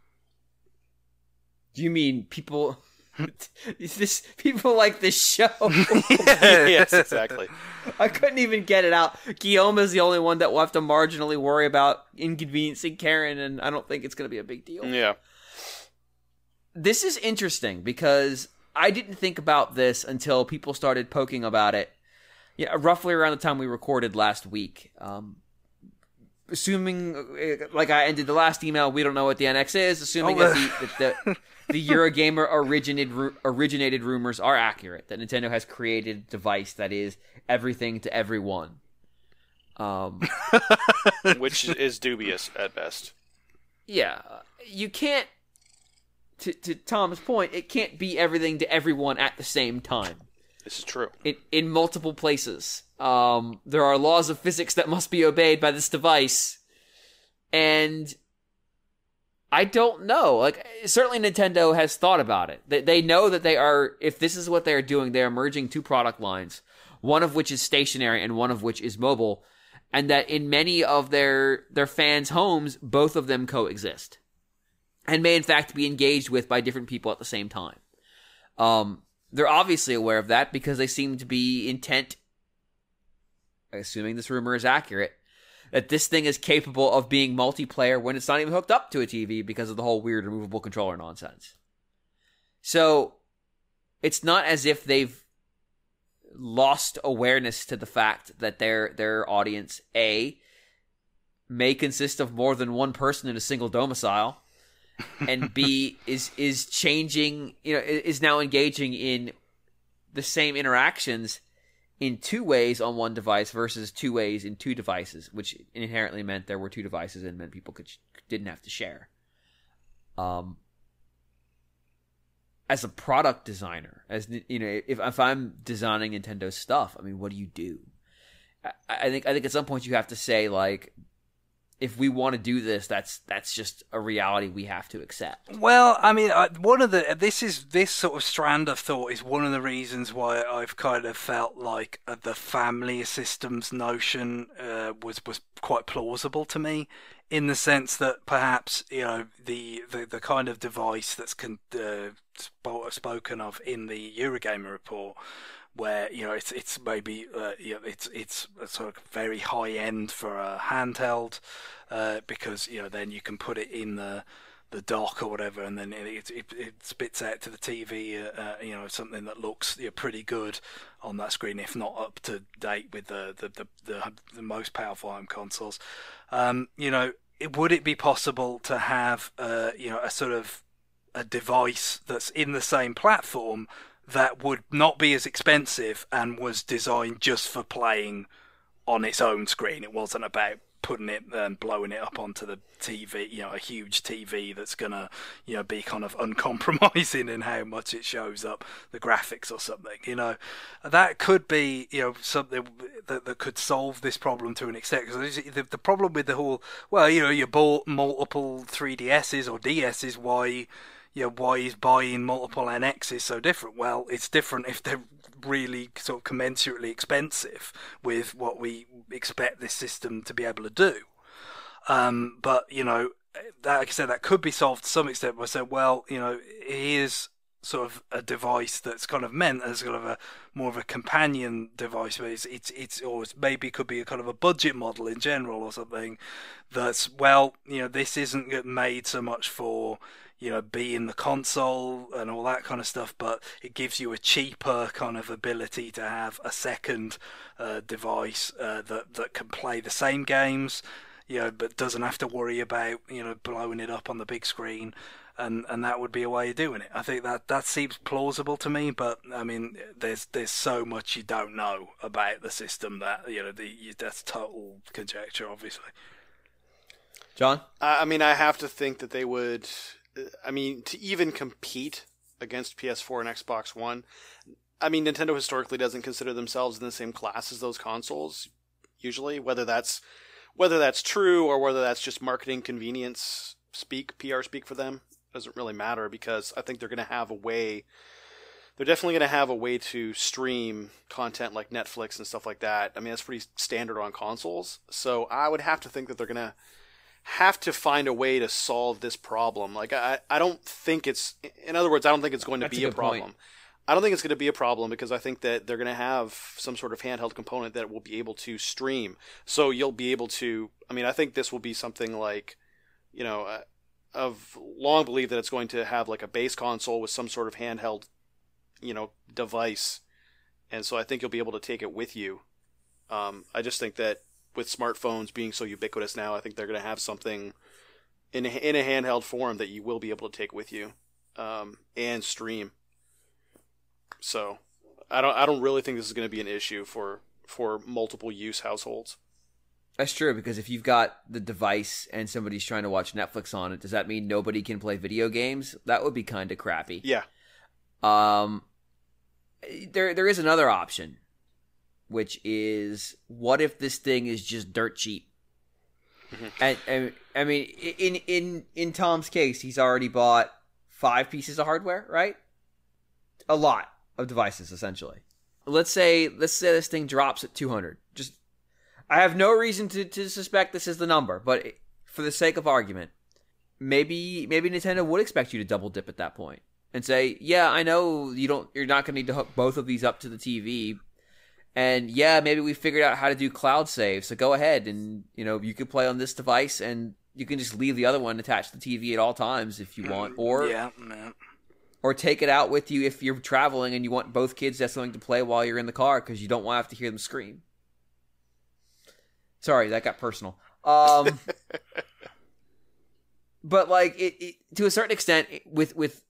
Do you mean people... Is this people like this show? Yes, exactly. I couldn't even get it out. Guillaume is the only one that will have to marginally worry about inconveniencing Karen, and I don't think it's going to be a big deal. Yeah. This is interesting because I didn't think about this until people started poking about it. Yeah, roughly around the time we recorded last week. Um, assuming, like I ended the last email, we don't know what the N X is. Assuming oh, that the, that the the Eurogamer originated originated rumors are accurate, that Nintendo has created a device that is everything to everyone. Um, Which is dubious at best. Yeah, you can't. To to Tom's point, it can't be everything to everyone at the same time. This is true. In in multiple places, um, there are laws of physics that must be obeyed by this device, and I don't know. Like, certainly Nintendo has thought about it. They they know that they are, if this is what they are doing, they are merging two product lines, one of which is stationary and one of which is mobile, and that in many of their their fans' homes, both of them coexist, and may in fact be engaged with by different people at the same time. Um, they're obviously aware of that because they seem to be intent, assuming this rumor is accurate, that this thing is capable of being multiplayer when it's not even hooked up to a T V because of the whole weird removable controller nonsense. So, it's not as if they've lost awareness to the fact that their their audience, A, may consist of more than one person in a single domicile, and B, is is changing, you know, is now engaging in the same interactions in two ways on one device versus two ways in two devices, which inherently meant there were two devices and meant people could didn't have to share. Um, as a product designer, as you know, if if I'm designing Nintendo stuff, I mean, what do you do? I, I think I think at some point you have to say, like, if we want to do this, that's that's just a reality we have to accept. Well, I mean, one of the this is this sort of strand of thought is one of the reasons why I've kind of felt like the family systems notion uh, was was quite plausible to me, in the sense that perhaps, you know, the the, the kind of device that's con- uh, sp- spoken of in the Eurogamer report, where, you know, it's it's maybe uh, you know, it's it's a sort of very high end for a handheld, uh, because, you know, then you can put it in the the dock or whatever, and then it it, it spits out to the T V, uh, uh, you know, something that looks, you know, pretty good on that screen, if not up to date with the the the, the, the most powerful home consoles. Um, you know, it, would it be possible to have uh, you know, a sort of a device that's in the same platform that would not be as expensive and was designed just for playing on its own screen? It wasn't about putting it and blowing it up onto the T V, you know, a huge T V that's gonna, you know, be kind of uncompromising in how much it shows up, the graphics or something. You know, that could be, you know, something that, that could solve this problem to an extent. Because the, the problem with the whole, well, you know, you bought multiple three D S's or D S's, why, you know, why is buying multiple N X's so different? Well, it's different if they're really sort of commensurately expensive with what we expect this system to be able to do. Um, but, you know, that, like I said, that could be solved to some extent by saying, well, you know, here's sort of a device that's kind of meant as kind of a more of a companion device, but it's it's, it's or it's maybe could be a kind of a budget model in general or something that's, well, you know, this isn't made so much for, you know, be in the console and all that kind of stuff, but it gives you a cheaper kind of ability to have a second uh, device uh, that that can play the same games, you know, but doesn't have to worry about, you know, blowing it up on the big screen, and and that would be a way of doing it. I think that that seems plausible to me, but I mean, there's there's so much you don't know about the system that, you know, the that's total conjecture, obviously. John? I mean, I have to think that they would. I mean, to even compete against P S four and Xbox One, I mean, Nintendo historically doesn't consider themselves in the same class as those consoles, usually, whether that's whether that's true or whether that's just marketing convenience speak, P R speak for them, doesn't really matter, because I think they're going to have a way. They're definitely going to have a way to stream content like Netflix and stuff like that. I mean, that's pretty standard on consoles. So I would have to think that they're going to have to find a way to solve this problem. Like, I, I don't think it's, in other words, I don't think it's going to That's be a a good problem. point. I don't think it's going to be a problem because I think that they're going to have some sort of handheld component that will be able to stream. So you'll be able to, I mean, I think this will be something like, you know, uh, I've long believed that it's going to have like a base console with some sort of handheld, you know, device. And so I think you'll be able to take it with you. Um, I just think that with smartphones being so ubiquitous now, I think they're going to have something in a, in a handheld form that you will be able to take with you um, and stream. So I don't I don't really think this is going to be an issue for for multiple use households. That's true, because if you've got the device and somebody's trying to watch Netflix on it, does that mean nobody can play video games? That would be kind of crappy. Yeah. Um, there there is another option, which is, what if this thing is just dirt cheap? Mm-hmm. And, and I mean, in in in Tom's case, he's already bought five pieces of hardware, right? A lot of devices, essentially. Let's say let's say this thing drops at two hundred. Just, I have no reason to, to suspect this is the number, but for the sake of argument, maybe maybe Nintendo would expect you to double dip at that point and say, yeah, I know you don't, you're not going to need to hook both of these up to the T V, and yeah, maybe we figured out how to do cloud save, so go ahead and, you know, you can play on this device and you can just leave the other one attached to the T V at all times if you want, or yeah, man. Or take it out with you if you're traveling and you want both kids to have something to play while you're in the car because you don't want to have to hear them scream. Sorry, that got personal. Um, but like, it, it, to a certain extent, with with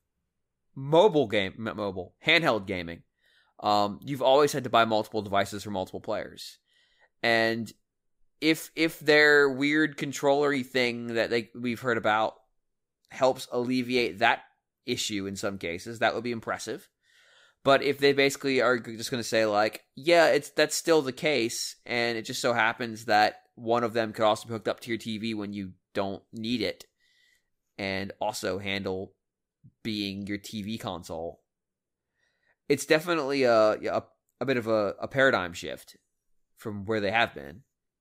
mobile game, mobile handheld gaming, um, you've always had to buy multiple devices for multiple players, and if if their weird controller-y thing that they we've heard about helps alleviate that issue in some cases, that would be impressive. But if they basically are just going to say like, yeah, it's that's still the case, and it just so happens that one of them could also be hooked up to your T V when you don't need it, and also handle being your T V console, it's definitely a a, a bit of a, a paradigm shift from where they have been,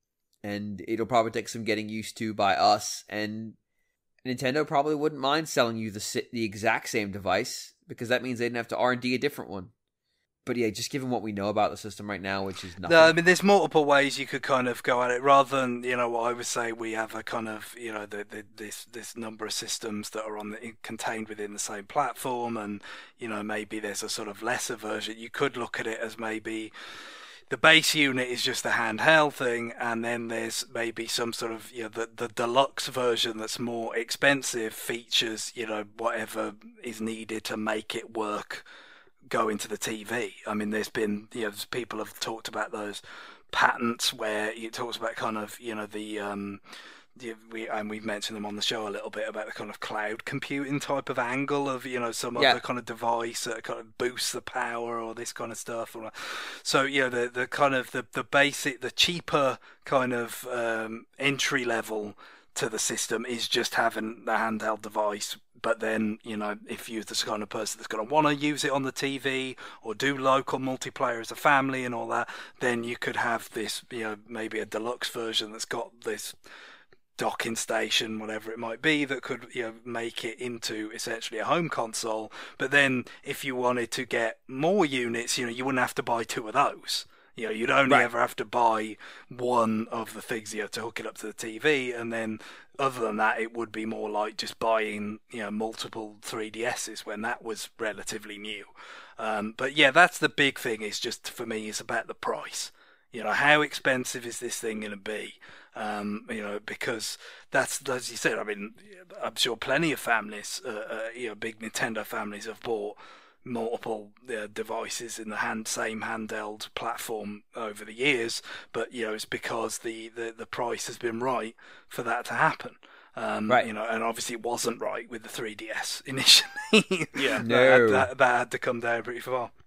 and it'll probably take some getting used to by us, and Nintendo probably wouldn't mind selling you the the exact same device, because that means they didn't have to R and D a different one. But yeah, just given what we know about the system right now, which is nothing. No, I mean, there's multiple ways you could kind of go at it, rather than, you know, what I would say we have a kind of, you know, the, the, this this number of systems that are on the, contained within the same platform, and, you know, maybe there's a sort of lesser version. You could look at it as maybe the base unit is just a handheld thing, and then there's maybe some sort of, you know, the, the deluxe version that's more expensive, features, you know, whatever is needed to make it work, go into the T V. I mean, there's been, you know, people have talked about those patents where it talks about kind of, you know, the, um, the, we and we've mentioned them on the show a little bit about the kind of cloud computing type of angle of, you know, some yeah. other kind of device that kind of boosts the power or this kind of stuff. Or, so, you know, the the kind of the, the basic, the cheaper kind of um, entry level to the system is just having the handheld device. But then, you know, if you're the kind of person that's going to want to use it on the T V or do local multiplayer as a family and all that, then you could have this, you know, maybe a deluxe version that's got this docking station, whatever it might be, that could, you know, make it into essentially a home console. But then if you wanted to get more units, you know, you wouldn't have to buy two of those. You know, you'd only right. ever have to buy one of the things, you know, to hook it up to the T V, and then other than that, it would be more like just buying, you know, multiple three D S's when that was relatively new. Um, but yeah, that's the big thing. Is just for me, is about the price. You know, how expensive is this thing going to be? Um, you know, because that's, as you said, I mean, I'm sure plenty of families, uh, uh, you know, big Nintendo families have bought multiple uh, devices in the hand same handheld platform over the years, but, you know, it's because the, the, the price has been right for that to happen. Um, right. You know, and obviously it wasn't right with the three D S initially. Yeah. No. that, that, that had to come down pretty far.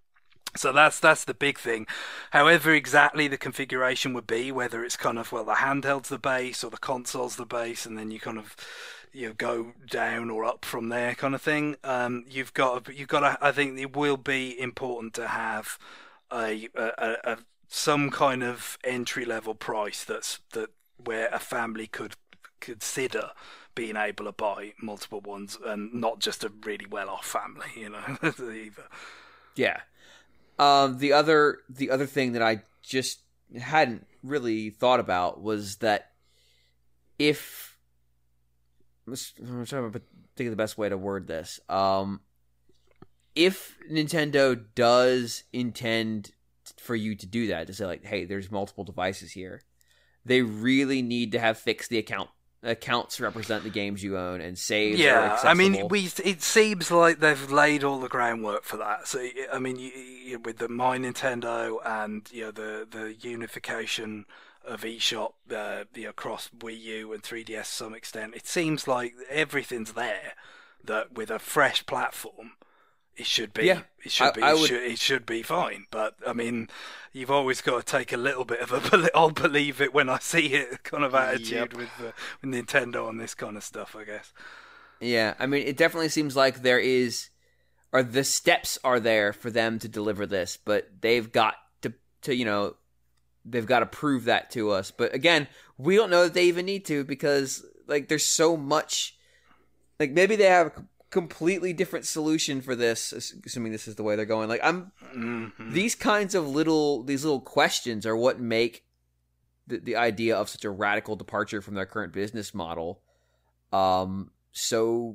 So that's that's the big thing. However, exactly the configuration would be, whether it's kind of well the handheld's the base or the console's the base, and then you kind of you know, go down or up from there, kind of thing. Um, you've got you've got. To, I think it will be important to have a, a, a some kind of entry level price that's that where a family could consider being able to buy multiple ones, and not just a really well off family, you know, either. Yeah. Um, the other the other thing that I just hadn't really thought about was that if I'm trying to think of the best way to word this. Um, if Nintendo does intend for you to do that, to say like, hey, there's multiple devices here, they really need to have fixed the account accounts represent the games you own and saves. Yeah, I mean, we it seems like they've laid all the groundwork for that. So I mean, you, you, with the My Nintendo and you know the the unification of eShop, uh, you know, across Wii U and three D S to some extent, it seems like everything's there. That with a fresh platform, it should be. Yeah, it should I, be. I it, would... should, it should be fine. But I mean, you've always got to take a little bit of a I'll believe it when I see it kind of attitude Yep. with, uh, with Nintendo on this kind of stuff, I guess. Yeah, I mean, it definitely seems like there is, or the steps are there for them to deliver this, but they've got to, to you know, they've got to prove that to us. But again, we don't know that they even need to because, like, there's so much. Like, maybe they have a completely different solution for this, assuming this is the way they're going. Like, I'm Mm-hmm. these kinds of little these little questions are what make the the idea of such a radical departure from their current business model, um, so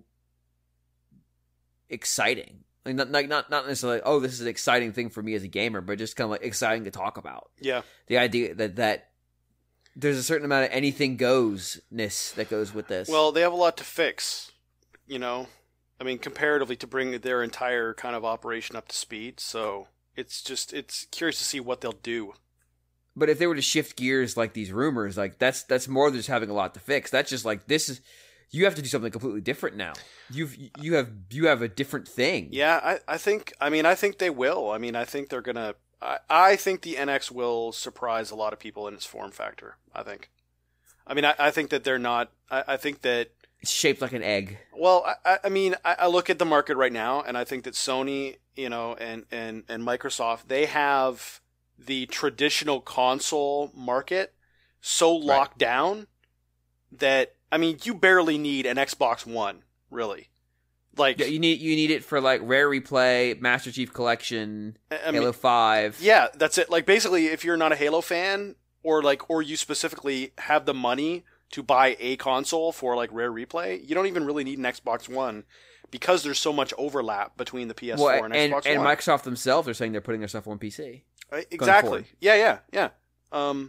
exciting. Like, not like not not necessarily, oh, this is an exciting thing for me as a gamer, but just kind of like exciting to talk about. Yeah. The idea that that there's a certain amount of anything goes-ness that goes with this. Well, they have a lot to fix, you know. I mean, comparatively to bring their entire kind of operation up to speed. So it's just it's curious to see what they'll do. But if they were to shift gears like these rumors, like that's that's more than just having a lot to fix. That's just like this is you have to do something completely different now. You've you have you have a different thing. Yeah, I, I think I mean I think they will. I mean I think they're gonna I, I think the N X will surprise a lot of people in its form factor, I think. I mean I, I think that they're not I, I think that It's shaped like an egg. Well, I, I mean, I, I look at the market right now, and I think that Sony, you know, and, and, and Microsoft, they have the traditional console market so locked right. down that, I mean, you barely need an Xbox One, really. Like, yeah, you need you need it for like Rare Replay, Master Chief Collection, I mean, Halo five. Yeah, that's it. Like, basically, if you're not a Halo fan, or like, or you specifically have the money to buy a console for like Rare Replay, you don't even really need an Xbox One because there's so much overlap between the P S four well, and, and Xbox and One. And Microsoft themselves are saying they're putting their stuff on P C. Exactly. Yeah, yeah, yeah. Um,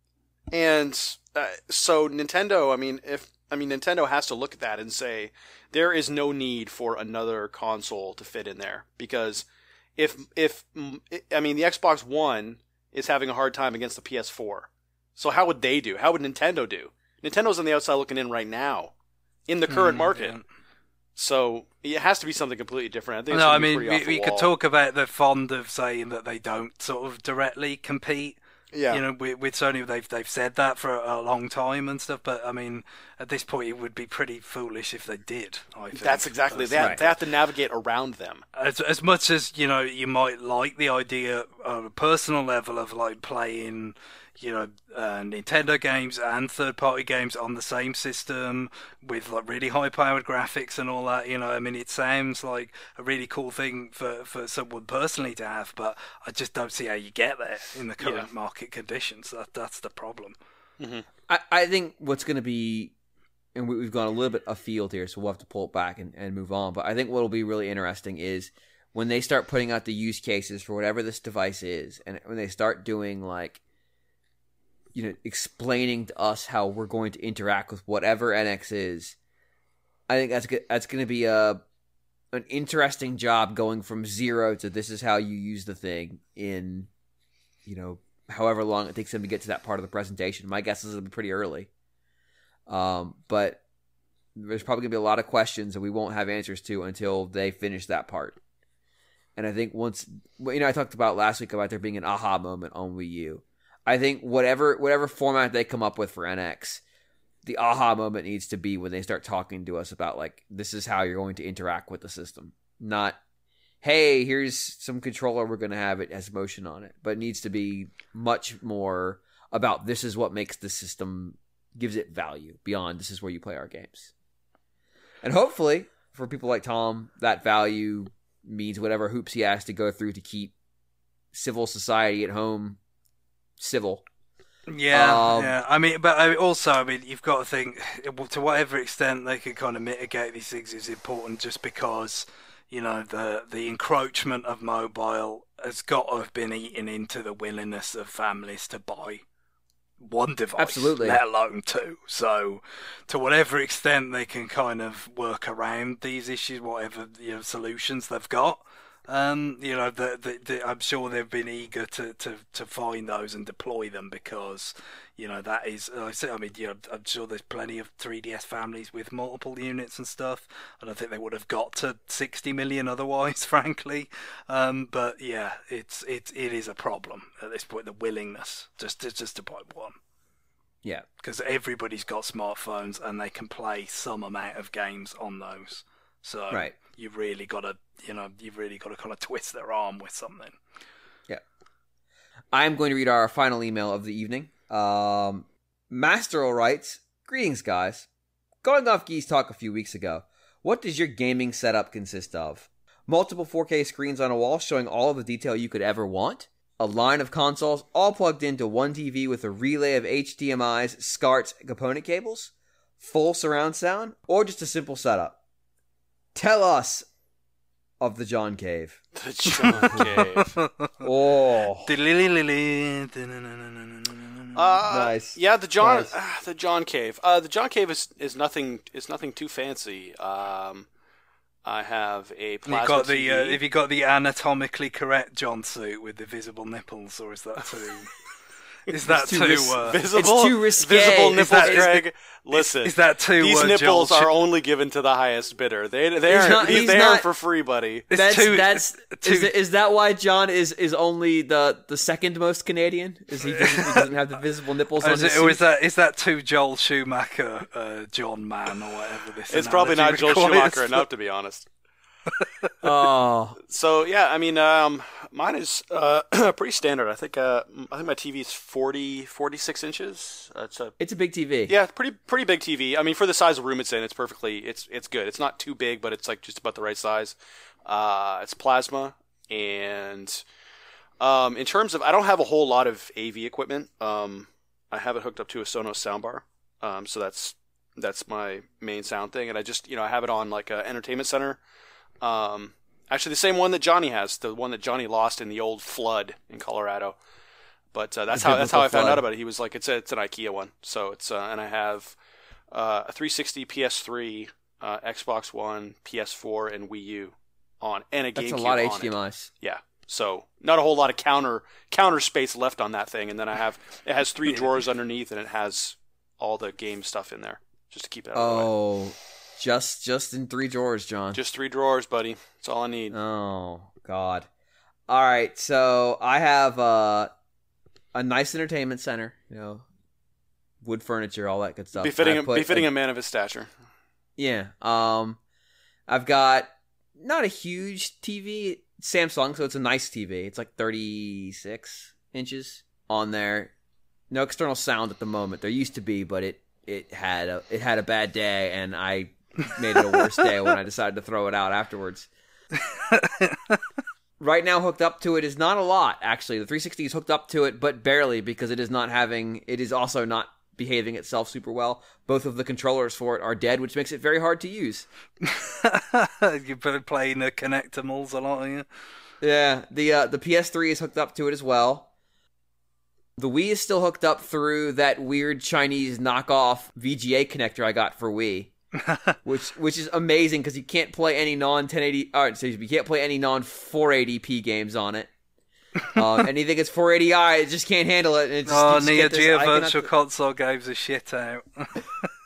and uh, so Nintendo, I mean, if I mean Nintendo has to look at that and say there is no need for another console to fit in there because if if I mean the Xbox One is having a hard time against the P S four, so how would they do? How would Nintendo do? Nintendo's on the outside looking in right now, in the current mm, market. Yeah. So it has to be something completely different. I think. It's no, I mean we, we could talk about the fond of saying that they don't sort of directly compete. Yeah. You know, with, with Sony, they've they've said that for a long time and stuff. But I mean, at this point, it would be pretty foolish if they did. I think that's exactly that. Right. They have to navigate around them. As as much as you know, you might like the idea on a personal level of like playing. You know, uh, Nintendo games and third-party games on the same system with like really high-powered graphics and all that. You know, I mean, it sounds like a really cool thing for, for someone personally to have, but I just don't see how you get there in the current yeah. market conditions. That that's the problem. Mm-hmm. I, I think what's going to be, and we, we've gone a little bit afield here, so we'll have to pull it back and, and move on. But I think what will be really interesting is when they start putting out the use cases for whatever this device is, and when they start doing like. You know, explaining to us how we're going to interact with whatever N X is. I think that's that's going to be a an interesting job going from zero to this is how you use the thing in, you know, however long it takes them to get to that part of the presentation. My guess is it'll be pretty early. Um, but there's probably going to be a lot of questions that we won't have answers to until they finish that part. And I think once, you know, I talked about last week about there being an aha moment on Wii U. I think whatever whatever format they come up with for N X, the aha moment needs to be when they start talking to us about, like, this is how you're going to interact with the system. Not, hey, here's some controller, we're going to have, it has motion on it. But it needs to be much more about this is what makes the system, gives it value beyond this is where you play our games. And hopefully, for people like Tom, that value means whatever hoops he has to go through to keep civil society at home civil. Yeah, um, yeah. I mean, but I mean, also, I mean, you've got to think, to whatever extent they can kind of mitigate these things is important, just because, you know, the the encroachment of mobile has got to have been eaten into the willingness of families to buy one device, absolutely, let alone two. So, to whatever extent they can kind of work around these issues, whatever, you know, solutions they've got, um, you know, the, the, the, I'm sure they've been eager to, to, to find those and deploy them, because, you know, that is, like I said, I mean, you know, I'm sure there's plenty of three D S families with multiple units and stuff. I don't think they would have got to sixty million otherwise, frankly. Um, but yeah, it's it it is a problem at this point, the willingness just to, just to buy one. Yeah, because everybody's got smartphones and they can play some amount of games on those. So right. you've really got to, you know, you've really got to kind of twist their arm with something. Yeah. I'm going to read our final email of the evening. Um, Masterl writes, "Greetings, guys. Going off Geese Talk a few weeks ago, what does your gaming setup consist of? Multiple four K screens on a wall showing all of the detail you could ever want? A line of consoles all plugged into one T V with a relay of H D M Is, SCARTs, and component cables? Full surround sound? Or just a simple setup? Tell us of the John Cave." The John Cave. Oh. Uh, nice. Yeah, the John, Nice. uh, the John Cave. Uh, the John Cave is, is nothing is nothing too fancy. Um, I have a plasma You got T V. the uh, have you got the anatomically correct John suit with the visible nipples, or is that too? Is that too too? ris- uh, visible, It's too risque. Visible Is nipples, that- is- Greg. Listen, is that too? these uh, nipples Joel are Ch- only given to the highest bidder. They they He's aren't not- these- he's they not- aren't for free, buddy. It's That's too- that's too- is, is that why John is, is only the, the second most Canadian? Is he doesn't, he doesn't have the visible nipples Or on is, his it, or is suit? that is that too Joel Schumacher, uh, John Man, or whatever this? It's probably not analogy Joel requires? Schumacher enough, to be honest. Oh, So yeah, I mean, um, mine is uh, pretty standard. I think uh, I think my T V is forty, forty-six inches. Uh, it's a it's a big T V. yeah, pretty pretty big T V. I mean, for the size of room it's in, it's perfectly it's it's good. It's not too big, but it's like just about the right size. Uh, it's plasma, and um, in terms of, I don't have a whole lot of A V equipment. Um, I have it hooked up to a Sonos soundbar, um, so that's that's my main sound thing, and I just you know I have it on like a entertainment center. Um, actually, the same one that Johnny has, the one that Johnny lost in the old flood in Colorado. But uh, that's The how that's how I biblical found flood. out about it. He was like, "It's a, it's an IKEA one." So it's uh, and I have uh, a three sixty, P S three, uh, Xbox One, P S four, and Wii U on, and a That's GameCube a lot of on H D M it. Is. Yeah. So not a whole lot of counter counter space left on that thing, and then I have it has three drawers underneath, and it has all the game stuff in there just to keep it out of the way. Oh, just just in three drawers, John. Just three drawers, buddy. That's all I need. Oh God. All right, so I have uh, a nice entertainment center. You know, wood furniture, all that good stuff. Befitting I a, put befitting a- a man of his stature. Yeah. Um, I've got not a huge T V, Samsung, so it's a nice T V. It's like thirty-six inches on there. No external sound at the moment. There used to be, but it it had a it had a bad day, and I made it a worse day when I decided to throw it out afterwards. Right now, hooked up to it is not a lot. Actually, the three sixty is hooked up to it, but barely, because it is not having. It is also not behaving itself super well. Both of the controllers for it are dead, which makes it very hard to use. You've been playing the Connectimals a lot, are you? Yeah, the uh, the P S three is hooked up to it as well. The Wii is still hooked up through that weird Chinese knockoff V G A connector I got for Wii, which which is amazing because you can't play any non ten eighty. Or excuse me, you can't play any non four eighty p games on it. Um, anything that's four eighty i, it just can't handle it. And it just, Oh, you just Neo get this Geo icon up Virtual to- Console games a shit out.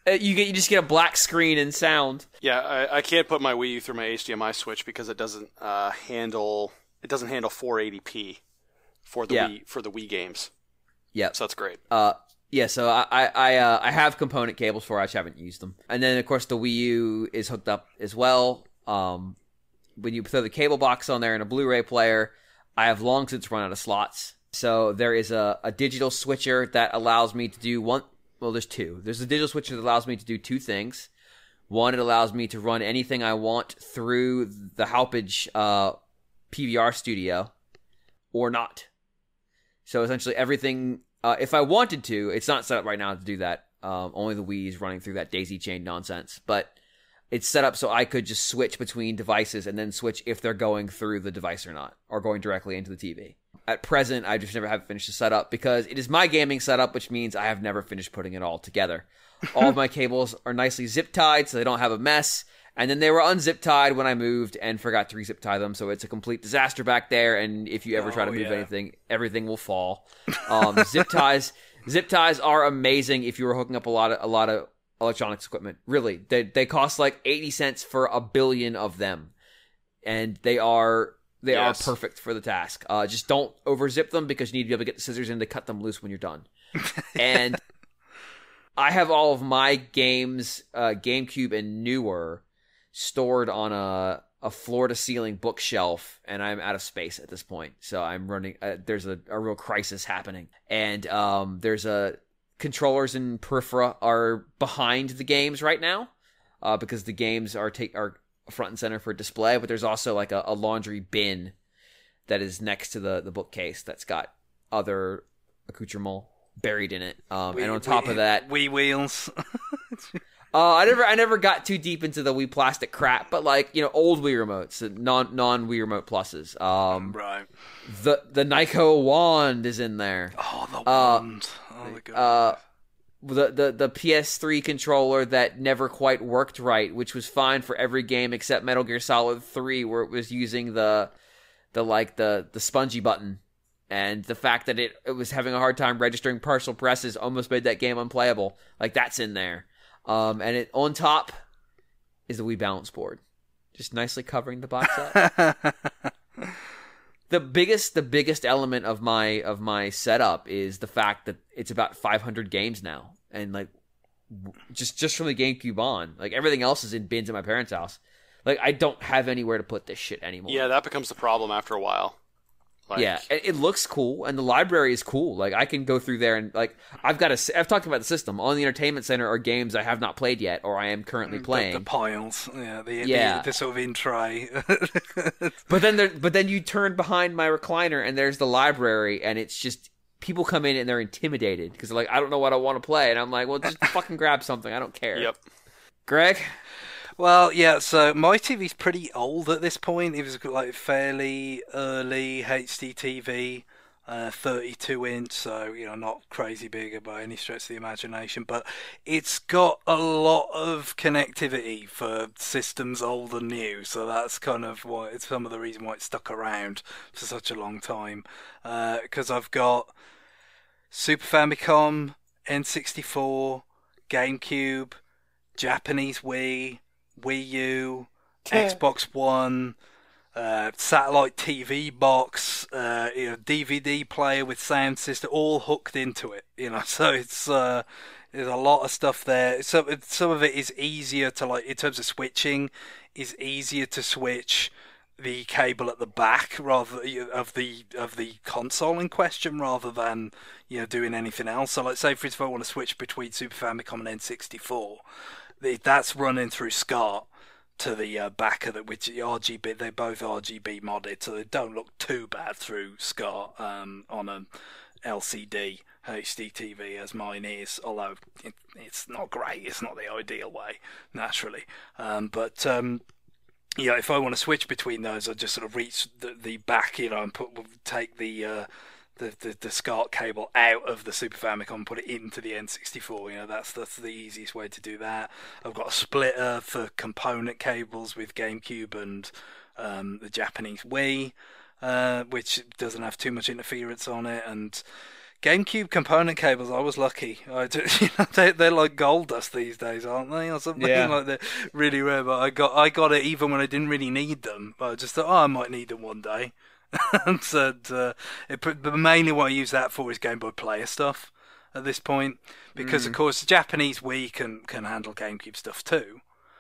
Uh, you get you just get a black screen and sound. Yeah, I, I can't put my Wii U through my H D M I switch because it doesn't uh, handle it doesn't handle four eighty p for the Yeah. Wii for the Wii games. Yep. So that's great. Uh, yeah. So I I I, uh, I have component cables for. It. I just haven't used them. And then of course the Wii U is hooked up as well. Um, when you throw the cable box on there and a Blu-ray player, I have long since run out of slots. So there is a, a digital switcher that allows me to do one. Well, there's two. There's a digital switcher that allows me to do two things. One, it allows me to run anything I want through the Halpage uh, P V R studio, or not. So essentially, everything. Uh, if I wanted to, it's not set up right now to do that. Um, only the Wii is running through that daisy chain nonsense, but it's set up so I could just switch between devices and then switch if they're going through the device or not, or going directly into the T V. At present, I just never have finished the setup because it is my gaming setup, which means I have never finished putting it all together. All of my cables are nicely zip tied so they don't have a mess, and then they were unzip tied when I moved and forgot to rezip tie them, so it's a complete disaster back there, and if you ever try to Oh, move yeah. anything, everything will fall. Um, zip ties zip ties are amazing if you were hooking up a lot of a lot of electronics equipment. Really, they they cost like eighty cents for a billion of them, and they are they Yes. are perfect for the task. Uh, just don't over zip them because you need to be able to get the scissors in to cut them loose when you're done. And I have all of my games, uh, GameCube and newer, stored on a a floor to ceiling bookshelf, and I'm out of space at this point. So I'm running. Uh, there's a, a real crisis happening, and um, there's a controllers and peripheral are behind the games right now, uh, because the games are take are front and center for display. But there's also like a, a laundry bin that is next to the the bookcase that's got other accoutrements buried in it. Um, and on top of that, Wii wheels. Uh, I never, I never got too deep into the Wii plastic crap, but like you know, old Wii remotes, non non Wii remote pluses. Um, Right. the the Nyko wand is in there. Oh, the Uh, wand. Oh, my God. Uh, the the the P S three controller that never quite worked right, which was fine for every game except Metal Gear Solid three, where it was using the the like the the spongy button, and the fact that it it was having a hard time registering partial presses almost made that game unplayable. Like that's in there. Um, and it on top is the Wii balance board, just nicely covering the box up. the biggest, the biggest element of my of my setup is the fact that it's about five hundred games now, and like just just from the GameCube on, like everything else is in bins at my parents' house. Like I don't have anywhere to put this shit anymore. Yeah, that becomes the problem after a while. Like, Yeah, it, it looks cool, and the library is cool. Like I can go through there and like I've got a. I've talked about the system on the entertainment center are games I have not played yet or I am currently playing. The, the piles, yeah, the, Yeah. the, the sort of in tray. But then there, but then you turn behind my recliner and there's the library, and it's just people come in and they're intimidated because they're like, I don't know what I want to play, and I'm like, well, just fucking grab something. I don't care. Yep. Greg. Well, yeah, so my T V's pretty old at this point. It was like fairly early H D T V, uh, thirty-two inch, so, you know, not crazy big by any stretch of the imagination, but it's got a lot of connectivity for systems old and new, so that's kind of why it's some of the reason why it's stuck around for such a long time. Because I've got Super Famicom, N sixty-four, GameCube, Japanese Wii, Wii U, Xbox One, uh, satellite T V box, uh, you know, D V D player with sound system, all hooked into it. You know, so it's uh, there's a lot of stuff there. Some some of it is easier to like in terms of switching, is easier to switch the cable at the back rather of the of the console in question rather than you know doing anything else. So, like, say for instance, if I want to switch between Super Famicom and N sixty-four. That's running through SCART to the uh, back of the which R G B. They're both R G B modded, so they don't look too bad through SCART um, on a L C D H D T V as mine is. Although it, it's not great, it's not the ideal way naturally. Um, but um, yeah, if I want to switch between those, I just sort of reach the, the back, you know, and put take the. Uh, The, the the SCART cable out of the Super Famicom and put it into the N sixty-four. You know, that's that's the easiest way to do that. I've got a splitter for component cables with GameCube and um, the Japanese Wii, uh, which doesn't have too much interference on it. And GameCube component cables, I was lucky. I do, you know, they, they're like gold dust these days, aren't they, or something? Yeah. Like they're really rare. But I got I got it even when I didn't really need them. But I just thought, oh, I might need them one day. And so, uh, it, but mainly what I use that for is Game Boy Player stuff at this point, because mm. of course the Japanese Wii can can handle GameCube stuff too.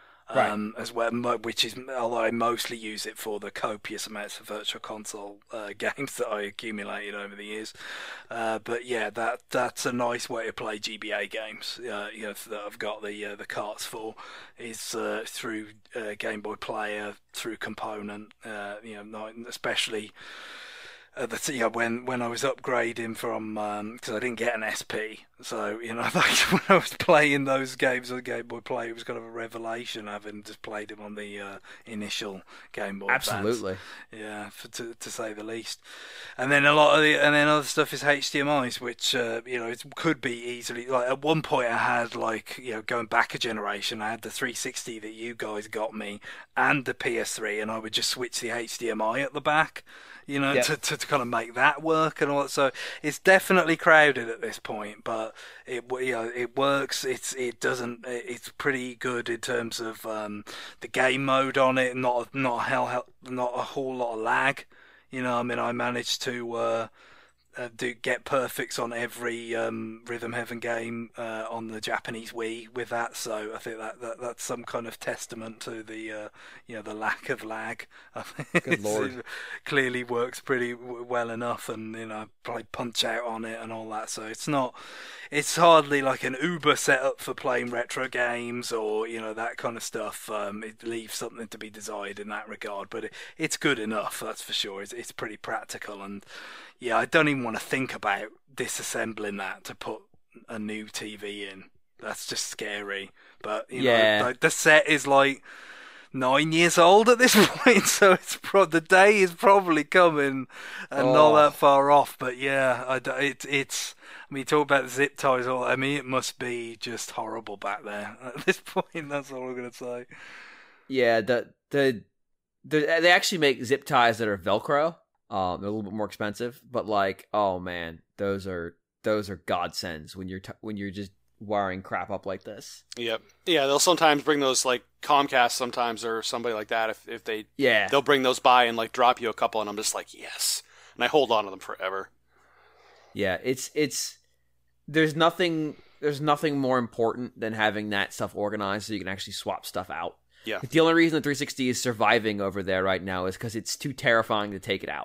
Um, right. As well, which is, although I mostly use it for the copious amounts of Virtual Console uh, games that I accumulated over the years. Uh, but yeah, that that's a nice way to play G B A games. Uh, you know, that I've got the uh, the carts for is uh, through uh, Game Boy Player, through Component. Uh, you know, especially. Uh, the, you know, when when I was upgrading from because um, I didn't get an S P, so you know, like, when I was playing those games on Game Boy Play, it was kind of a revelation having just played them on the uh, initial Game Boy. Absolutely, Advance. Yeah, for, to to say the least. And then a lot of the and then other stuff is H D M Is, which uh, you know it could be easily. Like at one point, I had like you know going back a generation, I had the three sixty that you guys got me and the P S three, and I would just switch the H D M I at the back. You know, yep. to, to to kind of make that work and all that. So it's definitely crowded at this point, but it you know it works. It's it doesn't. It's pretty good in terms of um, the game mode on it. Not not a hell not a whole lot of lag. You know, I mean, I managed to uh, uh, do get perfects on every um, Rhythm Heaven game uh, on the Japanese Wii with that. So I think that, that that's some kind of testament to the uh, you know the lack of lag. Good lord, it clearly works pretty well enough, and you know probably Punch Out on it and all that. So it's not, it's hardly like an Uber setup for playing retro games or you know that kind of stuff. Um, it leaves something to be desired in that regard, but it, it's good enough. That's for sure. It's, it's pretty practical, and yeah, I don't even want to think about disassembling that to put a new T V in. That's just scary. But you yeah. know, like, the set is like nine years old at this point, so it's pro- the day is probably coming and oh. not that far off. But yeah, I, it, it's. I mean, talk about zip ties. All I mean, it must be just horrible back there at this point. That's all I'm gonna say. Yeah, the the, the they actually make zip ties that are Velcro. Um, they're a little bit more expensive, but like, oh man, those are those are godsends when you're t- when you're just wiring crap up like this. Yep. Yeah, they'll sometimes bring those, like Comcast sometimes or somebody like that. If if they yeah, they'll bring those by and like drop you a couple, and I'm just like yes, and I hold on to them forever. Yeah, it's it's there's nothing there's nothing more important than having that stuff organized so you can actually swap stuff out. Yeah. The only reason the three sixty is surviving over there right now is because it's too terrifying to take it out.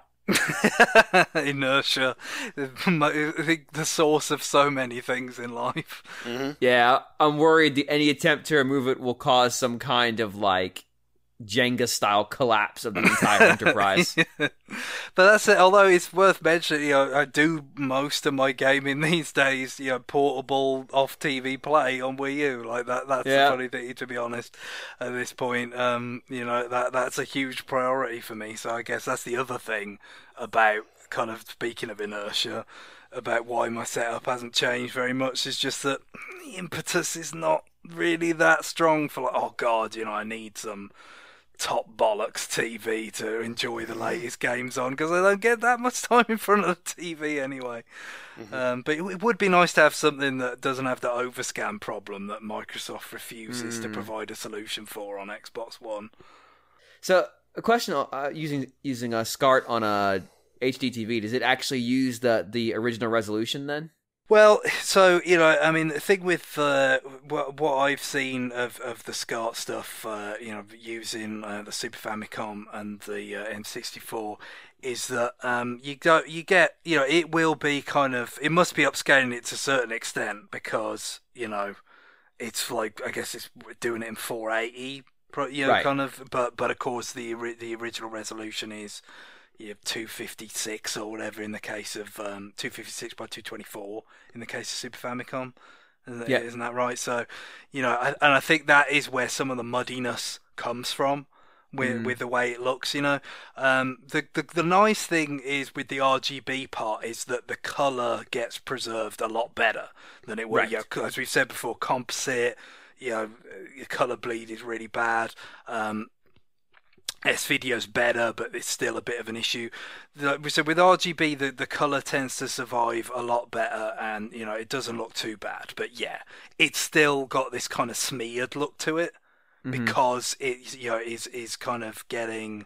Inertia, I think the source of so many things in life. Mm-hmm. Yeah, I'm worried the, any attempt to remove it will cause some kind of like Jenga-style collapse of the entire enterprise. But that's it. Although it's worth mentioning, you know, I do most of my gaming these days, you know, portable off-T V play on Wii U. Like that. That's yeah. the funny thing, to be honest. At this point, um, you know, that that's a huge priority for me. So I guess that's the other thing about kind of speaking of inertia, about why my setup hasn't changed very much. Is just that the impetus is not really that strong for like, oh god, you know, I need some top bollocks T V to enjoy the latest games on, because I don't get that much time in front of the T V anyway. Mm-hmm. Um, but it, it would be nice to have something that doesn't have the overscan problem that Microsoft refuses mm. to provide a solution for on Xbox One. So a question uh, using using a SCART on a H D T V, does it actually use the the original resolution then? Well, so, you know, I mean, the thing with uh, what, what I've seen of, of the SCART stuff, uh, you know, using uh, the Super Famicom and the uh, N sixty-four, is that um, you go, you get, you know, it will be kind of, it must be upscaling it to a certain extent because, you know, it's like, I guess it's doing it in four eighty, you know, right. kind of, but but of course the the original resolution is, you have two fifty-six or whatever in the case of um, two fifty-six by two twenty-four in the case of Super Famicom. Isn't, yeah. isn't that right? So, you know, I, and I think that is where some of the muddiness comes from with mm. with the way it looks. You know, um, the, the the nice thing is with the R G B part is that the color gets preserved a lot better than it would. Right. You know, as we've said before, composite. You know, color bleed is really bad. Um, S-Video's better, but it's still a bit of an issue. The, so with R G B, the, the colour tends to survive a lot better, and you know it doesn't look too bad. But yeah, it's still got this kind of smeared look to it mm-hmm. because it you know is is kind of getting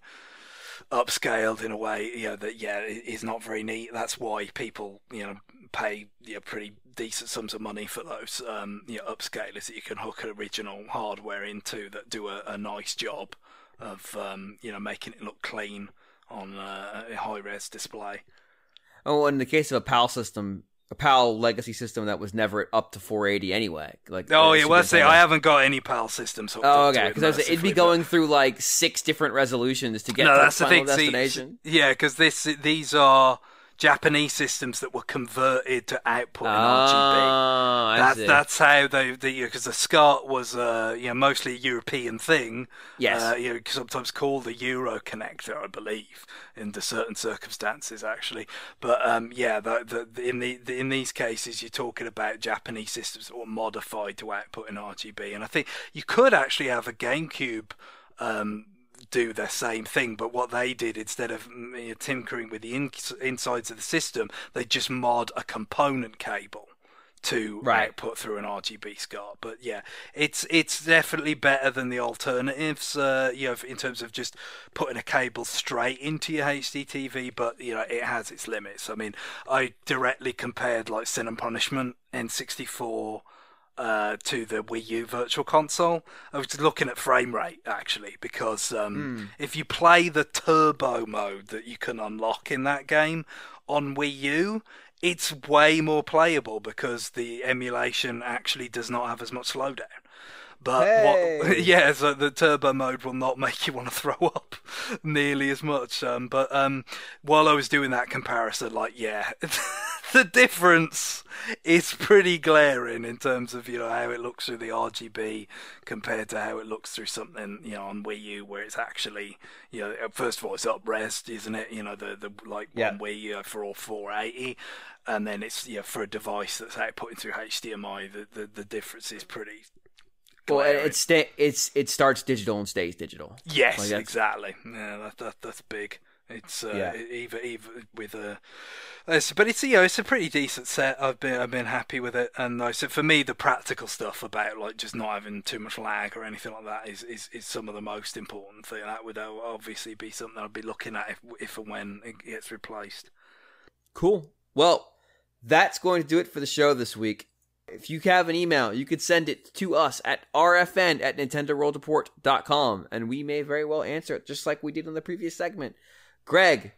upscaled in a way, you know, that yeah is not very neat. That's why people you know pay you know, pretty decent sums of money for those um, you know upscalers that you can hook original hardware into that do a, a nice job of um, you know making it look clean on uh, a high res display. Oh, in the case of a PAL system, a PAL legacy system that was never up to four eighty anyway. Like oh yeah, well see, I haven't got any PAL systems. Oh okay, because it it'd be going but... through like six different resolutions to get no, to that's the final the thing. destination. See, yeah, because this these are Japanese systems that were converted to output in oh, R G B. I That's see. that's how they because the SCART was uh, you know mostly a European thing. Yes, uh, you know sometimes called the Euro connector, I believe, in certain circumstances actually. But um, yeah, the, the, in the, the in these cases, you're talking about Japanese systems that were modified to output in R G B, and I think you could actually have a GameCube. Um, do the same thing, but what they did instead of you know, tinkering with the in- insides of the system, they just mod a component cable to right. output through an R G B SCART. But yeah, it's it's definitely better than the alternatives, uh, you know, in terms of just putting a cable straight into your H D T V. But you know, it has its limits. I mean, I directly compared like Sin and Punishment N sixty-four. Uh, to the Wii U Virtual Console. I was looking at frame rate actually because um, mm. if you play the turbo mode that you can unlock in that game on Wii U, it's way more playable because the emulation actually does not have as much slowdown. But hey. what, yeah, so the turbo mode will not make you want to throw up nearly as much. Um, but um, while I was doing that comparison, like, yeah, the difference is pretty glaring in terms of, you know, how it looks through the R G B compared to how it looks through something, you know, on Wii U where it's actually, you know, first of all, it's up-res, isn't it? You know, the, the like yeah. one Wii U for all four eighty. And then it's, you know, for a device that's outputting through H D M I, the, the, the difference is pretty... Well, it sta- it's it starts digital and stays digital. Yes, like exactly. Yeah, that, that that's big. It's uh, yeah. either either with a, it's, but it's you know it's a pretty decent set. I've been I've been happy with it, and I so for me the practical stuff about like just not having too much lag or anything like that is is, is some of the most important thing. That would obviously be something I'd be looking at if if and when it gets replaced. Cool. Well, that's going to do it for the show this week. If you have an email, you could send it to us at r f n at nintendo world report dot com, and we may very well answer it, just like we did in the previous segment. Greg,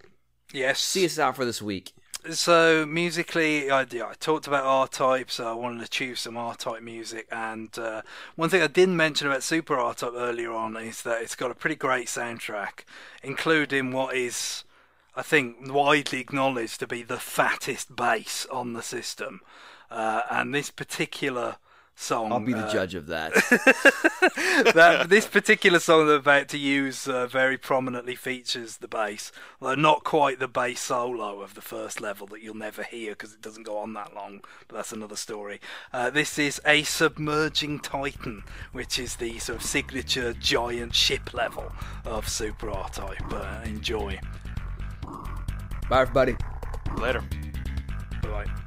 yes, see us out for this week. So musically, I, yeah, I talked about R-Type, so I wanted to choose some R-Type music. And uh, one thing I didn't mention about Super R-Type earlier on is that it's got a pretty great soundtrack, including what is, I think, widely acknowledged to be the fattest bass on the system. Uh, and this particular song... I'll be the uh, judge of that. that. This particular song they're about to use uh, very prominently features the bass. Although not quite the bass solo of the first level that you'll never hear because it doesn't go on that long, but that's another story. Uh, this is A Submerging Titan, which is the sort of signature giant ship level of Super R-Type. Uh, enjoy. Bye, everybody. Later. Bye.